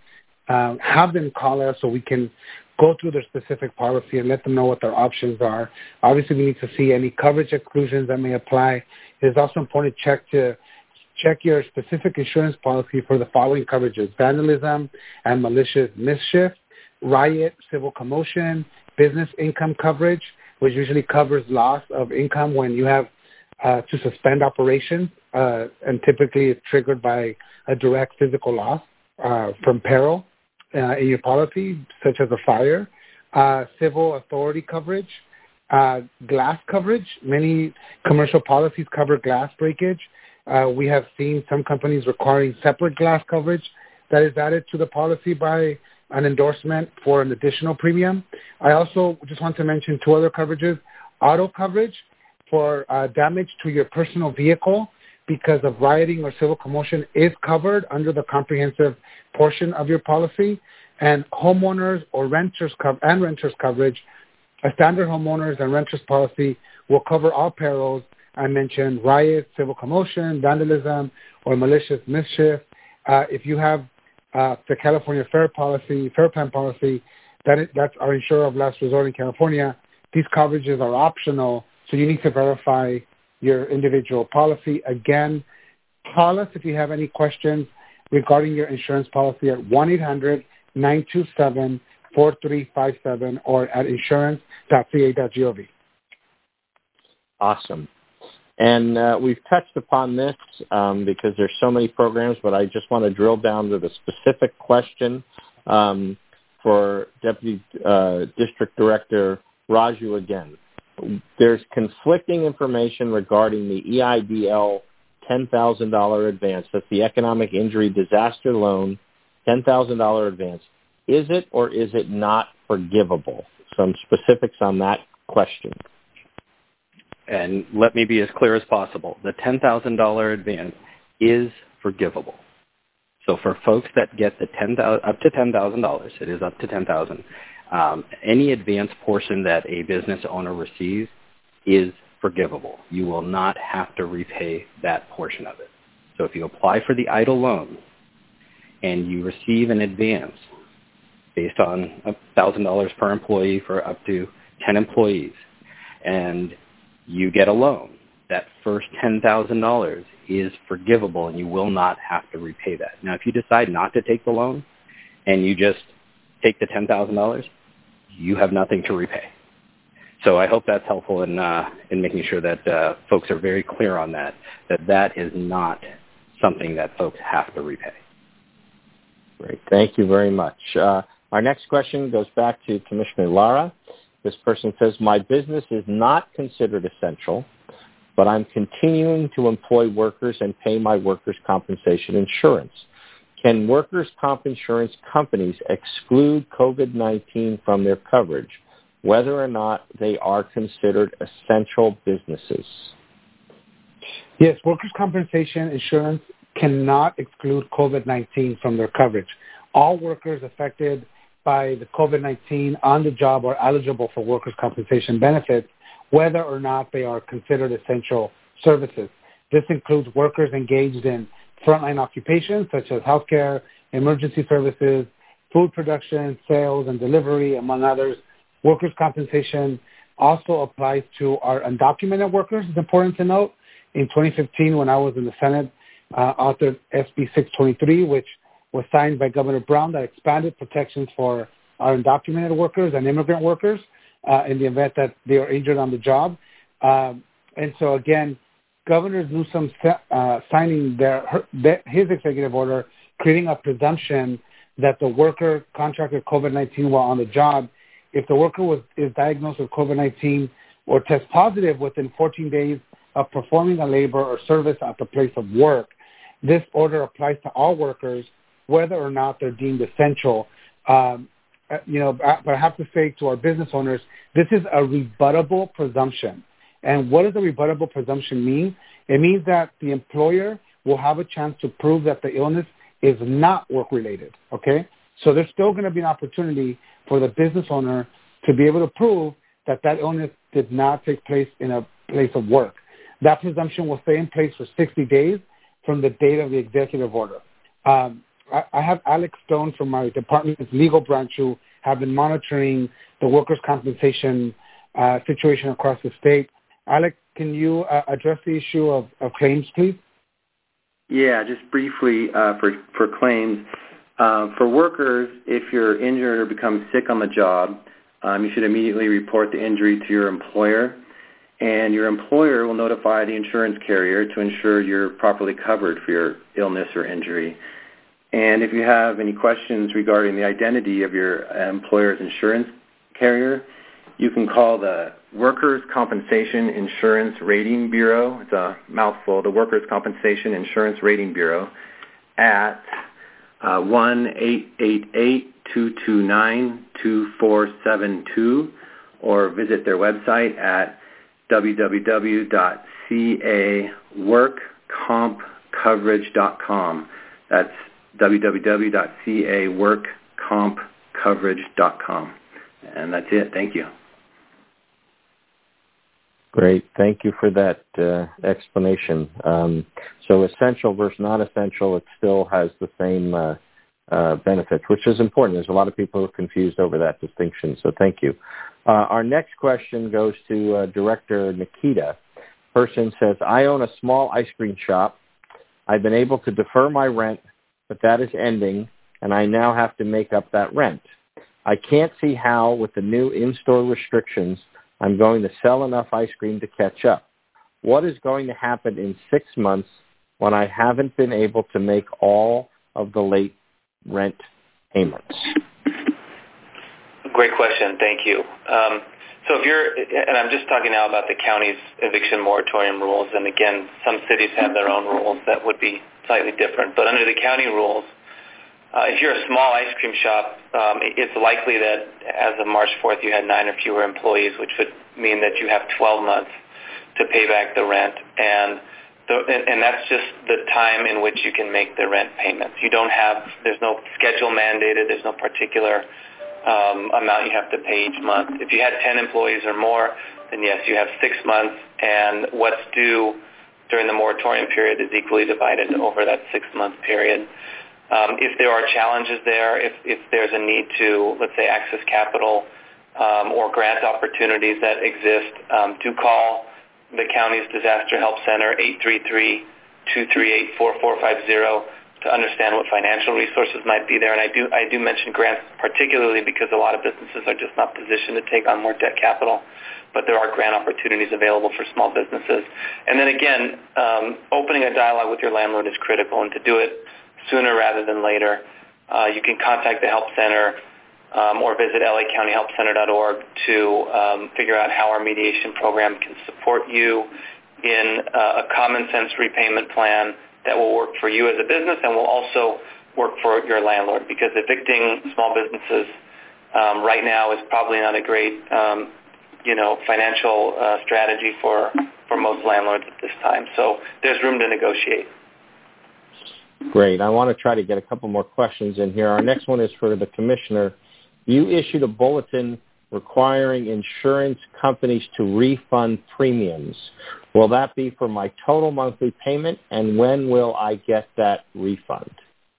Speaker 3: uh, have them call us so we can go through their specific policy and let them know what their options are. Obviously, we need to see any coverage exclusions that may apply. It is also important to check to check your specific insurance policy for the following coverages: vandalism and malicious mischief, riot, civil commotion, business income coverage, which usually covers loss of income when you have uh, to suspend operations, uh, and typically it's triggered by a direct physical loss uh, from peril uh, in your policy, such as a fire, uh, civil authority coverage, uh, glass coverage. Many commercial policies cover glass breakage. Uh, we have seen some companies requiring separate glass coverage that is added to the policy by an endorsement for an additional premium. I also just want to mention two other coverages. Auto coverage for uh, damage to your personal vehicle because of rioting or civil commotion is covered under the comprehensive portion of your policy. And homeowners or renters co- and renters coverage, a standard homeowners and renters policy will cover all perils. I mentioned riot, civil commotion, vandalism, or malicious mischief. Uh, if you have uh, the California Fair policy, Fair Plan policy, that is, that's our insurer of last resort in California, these coverages are optional, so you need to verify your individual policy. Again, call us if you have any questions regarding your insurance policy at one eight hundred nine two seven four three five seven or at insurance dot c a dot gov.
Speaker 2: Awesome. And uh, we've touched upon this um, because there's so many programs, but I just want to drill down to the specific question um, for Deputy uh, District Director Raju again. There's conflicting information regarding the E I D L ten thousand dollars advance. That's the Economic Injury Disaster Loan ten thousand dollars advance. Is it or is it not forgivable? Some specifics on that question.
Speaker 4: And let me be as clear as possible. The ten thousand dollars advance is forgivable. So for folks that get the ten thousand up to ten thousand dollars, it is up to ten thousand dollars. Um, any advance portion that a business owner receives is forgivable. You will not have to repay that portion of it. So if you apply for the E I D L loan and you receive an advance based on one thousand dollars per employee for up to ten employees, and you get a loan, that first ten thousand dollars is forgivable and you will not have to repay that. Now, if you decide not to take the loan and you just take the ten thousand dollars, you have nothing to repay. So I hope that's helpful in, uh, in making sure that uh, folks are very clear on that, that that is not something that folks have to repay.
Speaker 2: Great. Thank you very much. Uh, our next question goes back to Commissioner Lara. This person says, my business is not considered essential, but I'm continuing to employ workers and pay my workers' compensation insurance. Can workers' comp insurance companies exclude COVID nineteen from their coverage, whether or not they are considered essential businesses?
Speaker 3: Yes, workers' compensation insurance cannot exclude COVID nineteen from their coverage. All workers affected by the COVID nineteen on the job are eligible for workers' compensation benefits, whether or not they are considered essential services. This includes workers engaged in frontline occupations such as healthcare, emergency services, food production, sales, and delivery, among others. Workers' compensation also applies to our undocumented workers. It's important to note. In twenty fifteen, when I was in the Senate, uh, authored S B six twenty-three, which was signed by Governor Brown, that expanded protections for our undocumented workers and immigrant workers uh, in the event that they are injured on the job. Um, and so, again, Governor Newsom uh, signing their, her, their, his executive order, creating a presumption that the worker contracted COVID nineteen while on the job. If the worker was is diagnosed with COVID nineteen or tests positive within fourteen days of performing a labor or service at the place of work, this order applies to all workers, whether or not they're deemed essential. Um, you know, but I have to say to our business owners, this is a rebuttable presumption. And what does a rebuttable presumption mean? It means that the employer will have a chance to prove that the illness is not work-related, okay? So there's still going to be an opportunity for the business owner to be able to prove that that illness did not take place in a place of work. That presumption will stay in place for sixty days from the date of the executive order. Um, I, I have Alex Stone from my department's legal branch who have been monitoring the workers' compensation uh, situation across the state. Alex, can you uh, address the issue of, of claims, please?
Speaker 7: Yeah, just briefly uh, for, for claims. Uh, for workers, if you're injured or become sick on the job, um, you should immediately report the injury to your employer, and your employer will notify the insurance carrier to ensure you're properly covered for your illness or injury. And if you have any questions regarding the identity of your employer's insurance carrier, you can call the Workers' Compensation Insurance Rating Bureau. It's a mouthful, the Workers' Compensation Insurance Rating Bureau at uh, one eight eight eight, two two nine, two four seven two, or visit their website at w w w dot c a work comp coverage dot com. That's w w w dot c a work comp coverage dot com. And that's it. Thank you.
Speaker 2: Great. Thank you for that uh, explanation. Um, so essential versus not essential, it still has the same uh, uh, benefits, which is important. There's a lot of people who are confused over that distinction, so thank you. Uh, our next question goes to uh, Director Nikita. Person says, I own a small ice cream shop. I've been able to defer my rent, but that is ending, and I now have to make up that rent. I can't see how, with the new in-store restrictions, I'm going to sell enough ice cream to catch up. What is going to happen in six months when I haven't been able to make all of the late rent payments?
Speaker 5: Great question. Thank you. Um, so if you're, and I'm just talking now about the county's eviction moratorium rules, and again, some cities have their own rules that would be slightly different, but under the county rules, Uh, if you're a small ice cream shop, um, it's likely that as of March fourth you had nine or fewer employees, which would mean that you have twelve months to pay back the rent, and the, and, and that's just the time in which you can make the rent payments. You don't have, there's no schedule mandated, there's no particular um, amount you have to pay each month. If you had ten employees or more, then yes, you have six months, and what's due during the moratorium period is equally divided over that six-month period. Um, if there are challenges there, if, if there's a need to, let's say, access capital um, or grant opportunities that exist, um, do call the county's Disaster Help Center, eight three three, two three eight, four four five zero, to understand what financial resources might be there. And I do, I do mention grants particularly because a lot of businesses are just not positioned to take on more debt capital, but there are grant opportunities available for small businesses. And then again, um, opening a dialogue with your landlord is critical, and to do it sooner rather than later. Uh, you can contact the Help Center um, or visit L A county help center dot org to um, figure out how our mediation program can support you in uh, a common sense repayment plan that will work for you as a business and will also work for your landlord, because evicting small businesses um, right now is probably not a great um, you know, financial uh, strategy for, for most landlords at this time. So there's room to negotiate.
Speaker 2: Great. I want to try to get a couple more questions in here. Our next one is for the Commissioner. You issued a bulletin requiring insurance companies to refund premiums. Will that be for my total monthly payment, and when will I get that refund?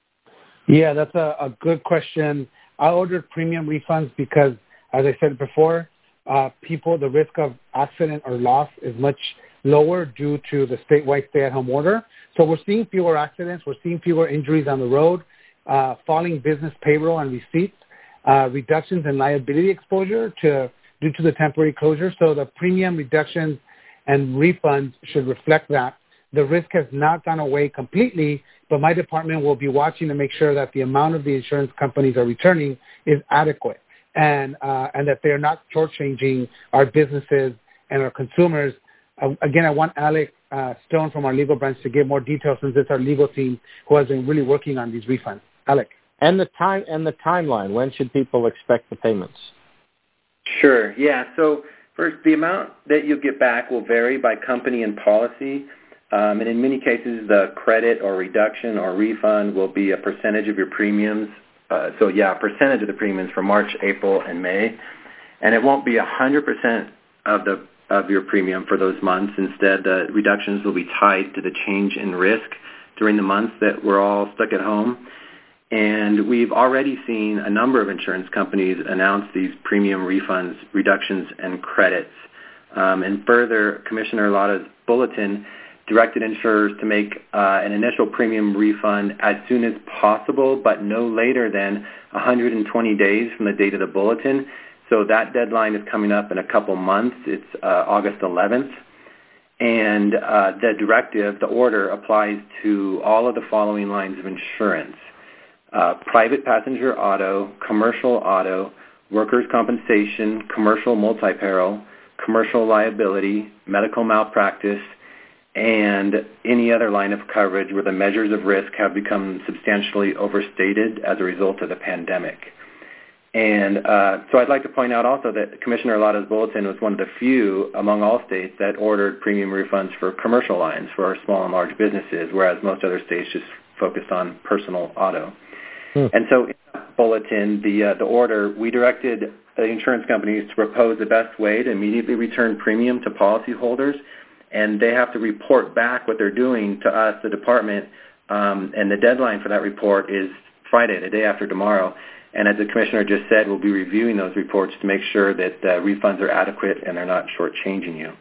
Speaker 3: Yeah, that's a, a good question. I ordered premium refunds because, as I said before, uh, people, the risk of accident or loss is much lower due to the statewide stay-at-home order. So we're seeing fewer accidents, we're seeing fewer injuries on the road, uh, falling business payroll and receipts, uh, reductions in liability exposure to due to the temporary closure. So the premium reductions and refunds should reflect that. The risk has not gone away completely, but my department will be watching to make sure that the amount of the insurance companies are returning is adequate, and uh, and that they're not shortchanging our businesses and our consumers. Uh, again, I want Alex uh, Stone from our legal branch to give more details, since it's our legal team who has been really working on these refunds. Alex.
Speaker 2: And the time and the timeline. When should people expect the payments?
Speaker 7: Sure. Yeah. So first, the amount that you'll get back will vary by company and policy. Um, and in many cases, the credit or reduction or refund will be a percentage of your premiums. Uh, so, yeah, a percentage of the premiums for March, April, and May. And it won't be one hundred percent of the of your premium for those months. Instead, the reductions will be tied to the change in risk during the months that we're all stuck at home. And we've already seen a number of insurance companies announce these premium refunds, reductions, and credits. Um, and further, Commissioner Lada's bulletin directed insurers to make uh, an initial premium refund as soon as possible, but no later than one hundred twenty days from the date of the bulletin. So that deadline is coming up in a couple months. It's uh, August eleventh. And uh, the directive, the order, applies to all of the following lines of insurance: uh, private passenger auto, commercial auto, workers' compensation, commercial multi-peril, commercial liability, medical malpractice, and any other line of coverage where the measures of risk have become substantially overstated as a result of the pandemic. And uh, so I'd like to point out also that Commissioner Lada's bulletin was one of the few among all states that ordered premium refunds for commercial lines for our small and large businesses, whereas most other states just focused on personal auto. Hmm. And so in that bulletin, the, uh, the order, we directed the insurance companies to propose the best way to immediately return premium to policyholders, and they have to report back what they're doing to us, the department, um, and the deadline for that report is Friday, the day after tomorrow. And as the Commissioner just said, we'll be reviewing those reports to make sure that uh, refunds are adequate and they're not shortchanging you.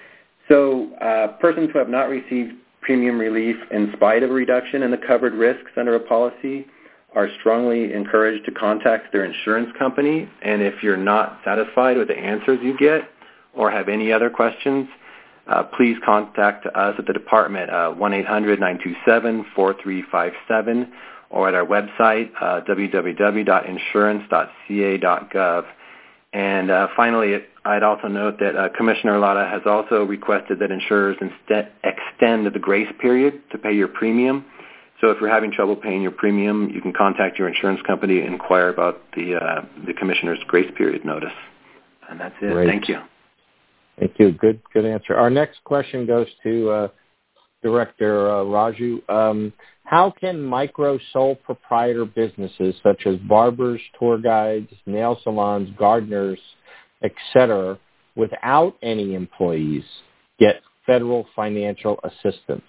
Speaker 7: So uh, persons who have not received premium relief in spite of a reduction in the covered risks under a policy are strongly encouraged to contact their insurance company. And if you're not satisfied with the answers you get or have any other questions, uh, please contact us at the department, uh, one eight hundred, nine two seven, four three five seven, or at our website, uh, w w w dot insurance dot c a dot gov. And uh, finally, I'd also note that uh, Commissioner Lada has also requested that insurers instead extend the grace period to pay your premium. So if you're having trouble paying your premium, you can contact your insurance company and inquire about the uh, the Commissioner's grace period notice. And that's it.
Speaker 2: Great.
Speaker 7: Thank you.
Speaker 2: Thank you. Good, good answer. Our next question goes to uh, Director uh, Raju. Um, how can micro sole proprietor businesses such as barbers, tour guides, nail salons, gardeners, et cetera, without any employees, get federal financial assistance?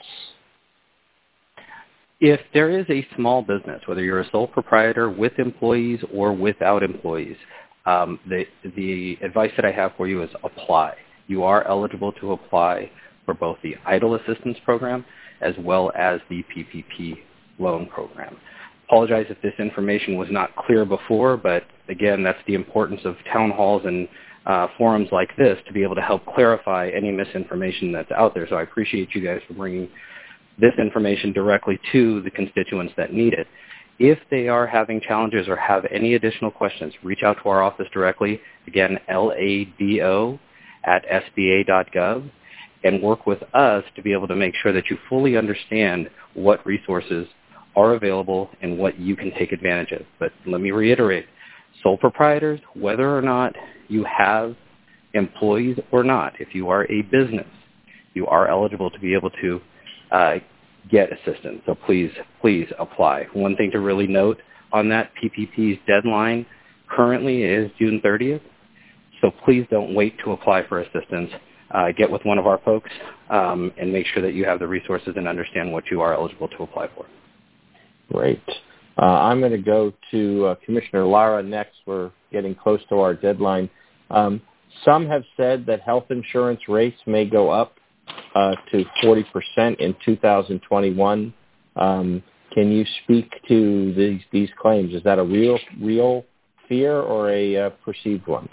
Speaker 4: If there is a small business, whether you're a sole proprietor with employees or without employees, um, the, the advice that I have for you is apply. You are eligible to apply for both the EIDL assistance program as well as the P P P loan program. Apologize if this information was not clear before, but again, that's the importance of town halls and uh, forums like this to be able to help clarify any misinformation that's out there. So I appreciate you guys for bringing this information directly to the constituents that need it. If they are having challenges or have any additional questions, reach out to our office directly. Again, L A D O at S B A dot gov, and work with us to be able to make sure that you fully understand what resources are available and what you can take advantage of. But let me reiterate, sole proprietors, whether or not you have employees or not, if you are a business, you are eligible to be able to uh, get assistance. So please, please apply. One thing to really note on that, P P P's deadline currently is June thirtieth. So please don't wait to apply for assistance. Uh, get with one of our folks um, and make sure that you have the resources and understand what you are eligible to apply for.
Speaker 2: Great. Uh, I'm going to go to uh, Commissioner Lara next. We're getting close to our deadline. Um, some have said that health insurance rates may go up uh, to forty percent in two thousand twenty-one. Um, can you speak to these, these claims? Is that a real, real fear or a uh, perceived one?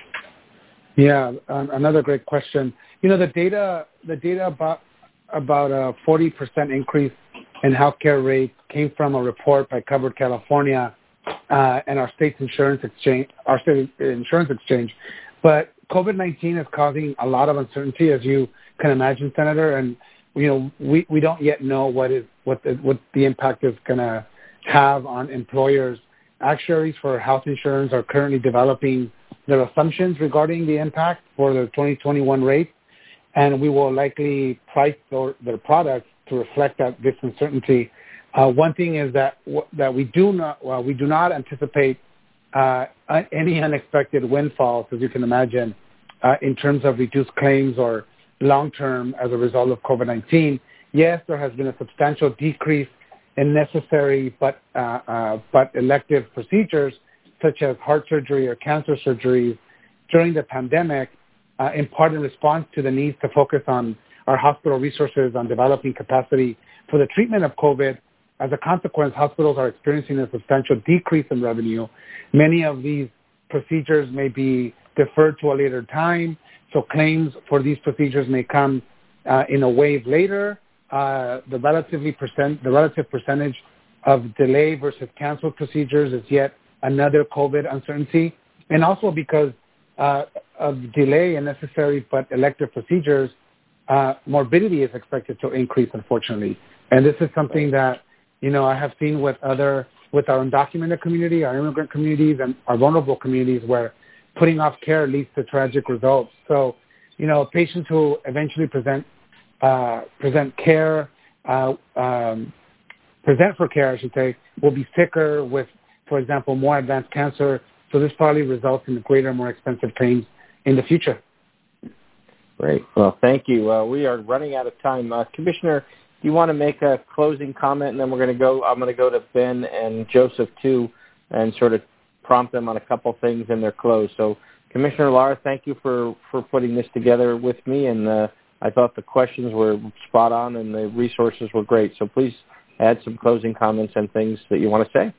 Speaker 3: Yeah, um, another great question. You know, the data, the data about about a forty percent increase in healthcare rates came from a report by Covered California uh, and our state's insurance exchange, our state insurance exchange. But COVID nineteen is causing a lot of uncertainty, as you can imagine, Senator. And you know, we, we don't yet know what is what the, what the impact is going to have on employers. Actuaries for health insurance are currently developing their assumptions regarding the impact for the twenty twenty-one rate, and we will likely price their, their products to reflect that this uncertainty. Uh, one thing is that that we do not well, we do not anticipate uh, any unexpected windfalls, as you can imagine, uh, in terms of reduced claims or long term as a result of COVID nineteen. Yes, there has been a substantial decrease in necessary but uh, uh, but elective procedures such as heart surgery or cancer surgeries during the pandemic, uh, in part in response to the need to focus on our hospital resources on developing capacity for the treatment of COVID. As a consequence, hospitals are experiencing a substantial decrease in revenue. Many of these procedures may be deferred to a later time, so claims for these procedures may come uh, in a wave later. Uh, the relatively percent, the relative percentage of delay versus canceled procedures is yet another COVID uncertainty, and also because uh, of delay in necessary but elective procedures, uh, morbidity is expected to increase, unfortunately. And this is something that, you know, I have seen with other, with our undocumented community, our immigrant communities, and our vulnerable communities where putting off care leads to tragic results. So, you know, patients who eventually present uh, present care, uh, um, present for care, I should say, will be sicker with, for example, more advanced cancer. So this probably results in greater, more expensive claims in the future.
Speaker 2: Great. Well, thank you. Uh, we are running out of time. Uh, Commissioner, do you want to make a closing comment, and then we're going to go, I'm going to go to Ben and Joseph, too, and sort of prompt them on a couple things in their close. So, Commissioner Lara, thank you for, for putting this together with me, and uh, I thought the questions were spot on and the resources were great. So please add some closing comments and things that you want to say.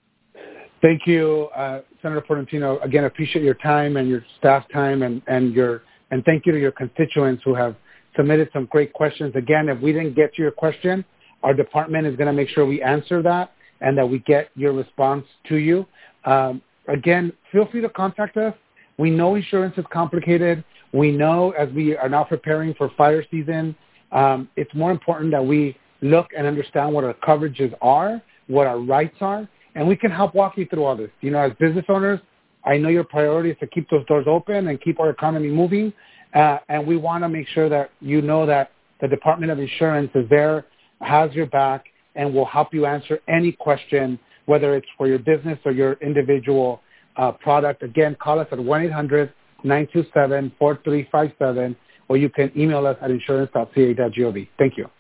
Speaker 3: Thank you, uh, Senator Portantino. Again, I appreciate your time and your staff time, and, and your and thank you to your constituents who have submitted some great questions. Again, if we didn't get to your question, our department is going to make sure we answer that and that we get your response to you. Um, again, feel free to contact us. We know insurance is complicated. We know as we are now preparing for fire season, um, it's more important that we look and understand what our coverages are, what our rights are, and we can help walk you through all this. You know, as business owners, I know your priority is to keep those doors open and keep our economy moving, uh, and we want to make sure that you know that the Department of Insurance is there, has your back, and will help you answer any question, whether it's for your business or your individual uh, product. Again, call us at one eight hundred nine two seven four three five seven, or you can email us at insurance dot c a dot gov. Thank you.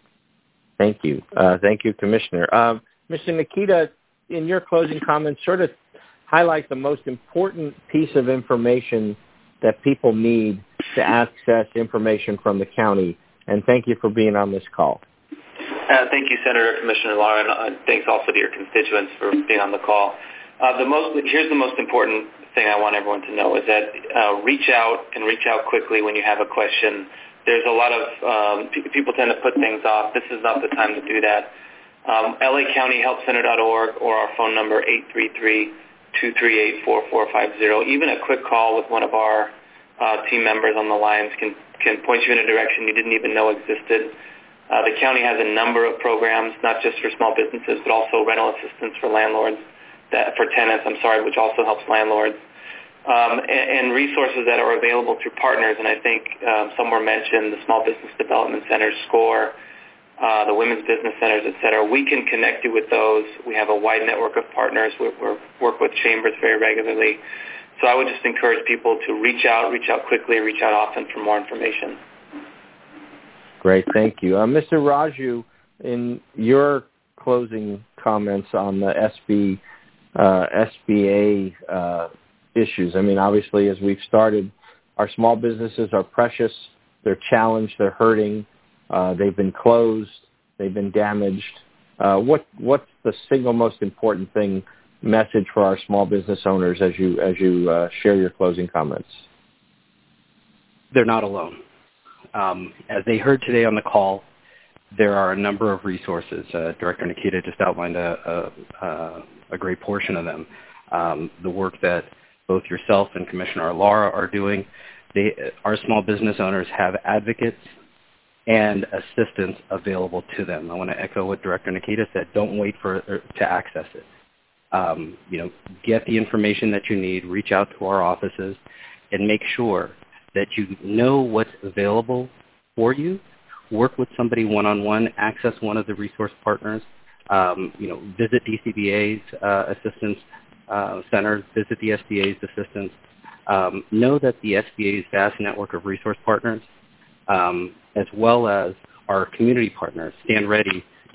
Speaker 2: Thank you. Uh, thank you, Commissioner. Um, Mister Nikita, in your closing comments, sort of highlight the most important piece of information that people need to access information from the county. And thank you for being on this call.
Speaker 5: Uh, thank you, Senator Commissioner Lara, and uh, thanks also to your constituents for being on the call. Uh, the most here's the most important thing I want everyone to know is that uh, reach out and reach out quickly when you have a question. There's a lot of um, p- people tend to put things off. This is not the time to do that. Um, L A County Help Center dot org or our phone number eight three three, two three eight, four four five zero. Even a quick call with one of our uh, team members on the lines can can point you in a direction you didn't even know existed. Uh, the county has a number of programs, not just for small businesses, but also rental assistance for landlords, that for tenants, I'm sorry, which also helps landlords, um, and, and resources that are available through partners. And I think um, some were mentioned, the Small Business Development Center, SCORE, uh, the Women's Business Centers, et cetera. We can connect you with those. We have a wide network of partners. We work with chambers very regularly. So I would just encourage people to reach out, reach out quickly, reach out often for more information.
Speaker 2: Great, thank you. Uh, Mister Raju, in your closing comments on the S B, uh, S B A uh, issues, I mean, obviously, as we've started, our small businesses are precious. They're challenged. They're hurting. Uh, they've been closed. They've been damaged. Uh, what What's the single most important thing message for our small business owners as you as you uh, share your closing comments?
Speaker 4: They're not alone. Um, as they heard today on the call, there are a number of resources. Uh, Director Nikita just outlined a, a, a great portion of them. Um, the work that both yourself and Commissioner Lara are doing, they, our small business owners have advocates and assistance available to them. I want to echo what Director Nikita said. Don't wait for to access it. Um, you know, get the information that you need, reach out to our offices, and make sure that you know what's available for you. Work with somebody one-on-one, access one of the resource partners, um, you know, visit D C B A's uh, assistance uh, centers, visit the S B A's assistance. Um, know that the S B A's vast network of resource partners, um, as well as our community partners, stand ready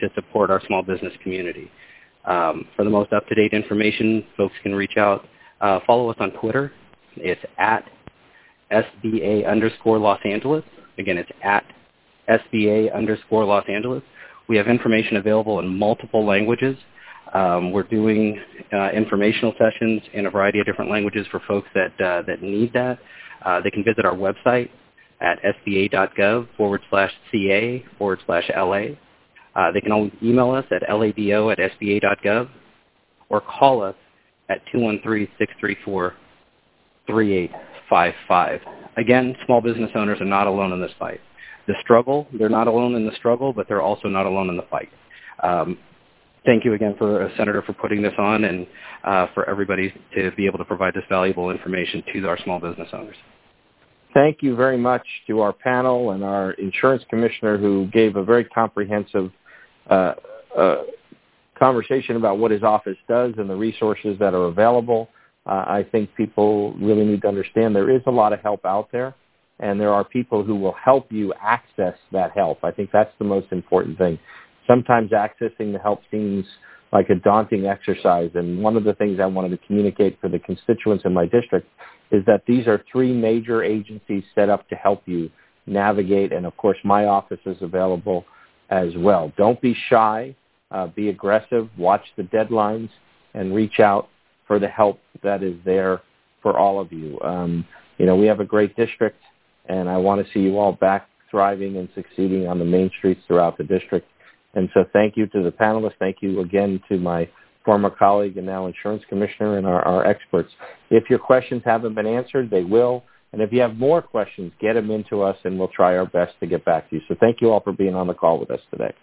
Speaker 4: to support our small business community. Um, for the most up-to-date information, folks can reach out. Uh, follow us on Twitter. It's at S B A underscore Los Angeles. Again, it's at S B A underscore Los Angeles. We have information available in multiple languages. Um, we're doing uh, informational sessions in a variety of different languages for folks that uh, that need that. Uh, they can visit our website at sba.gov forward slash ca forward slash la. Uh, they can always email us at labo at sba.gov or call us at two one three, six three four, three eight five five. Again, small business owners are not alone in this fight. The struggle, they're not alone in the struggle, but they're also not alone in the fight. Um, thank you again, for uh, Senator, for putting this on and uh, for everybody to be able to provide this valuable information to our small business owners.
Speaker 2: Thank you very much to our panel and our insurance commissioner who gave a very comprehensive uh, uh, conversation about what his office does and the resources that are available. Uh, I think people really need to understand there is a lot of help out there, and there are people who will help you access that help. I think that's the most important thing. Sometimes accessing the help seems like a daunting exercise, and one of the things I wanted to communicate for the constituents in my district is that these are three major agencies set up to help you navigate, and of course my office is available as well. Don't be shy, uh, be aggressive, watch the deadlines, and reach out for the help that is there for all of you. Um, you know, we have a great district, and I want to see you all back thriving and succeeding on the main streets throughout the district. And so thank you to the panelists. Thank you again to my former colleague and now insurance commissioner and our, our experts. If your questions haven't been answered, they will. And if you have more questions, get them into us, and we'll try our best to get back to you. So thank you all for being on the call with us today.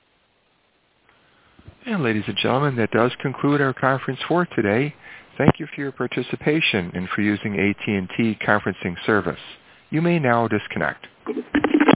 Speaker 1: And ladies and gentlemen, that does conclude our conference for today. Thank you for your participation and for using A T and T conferencing service. You may now disconnect.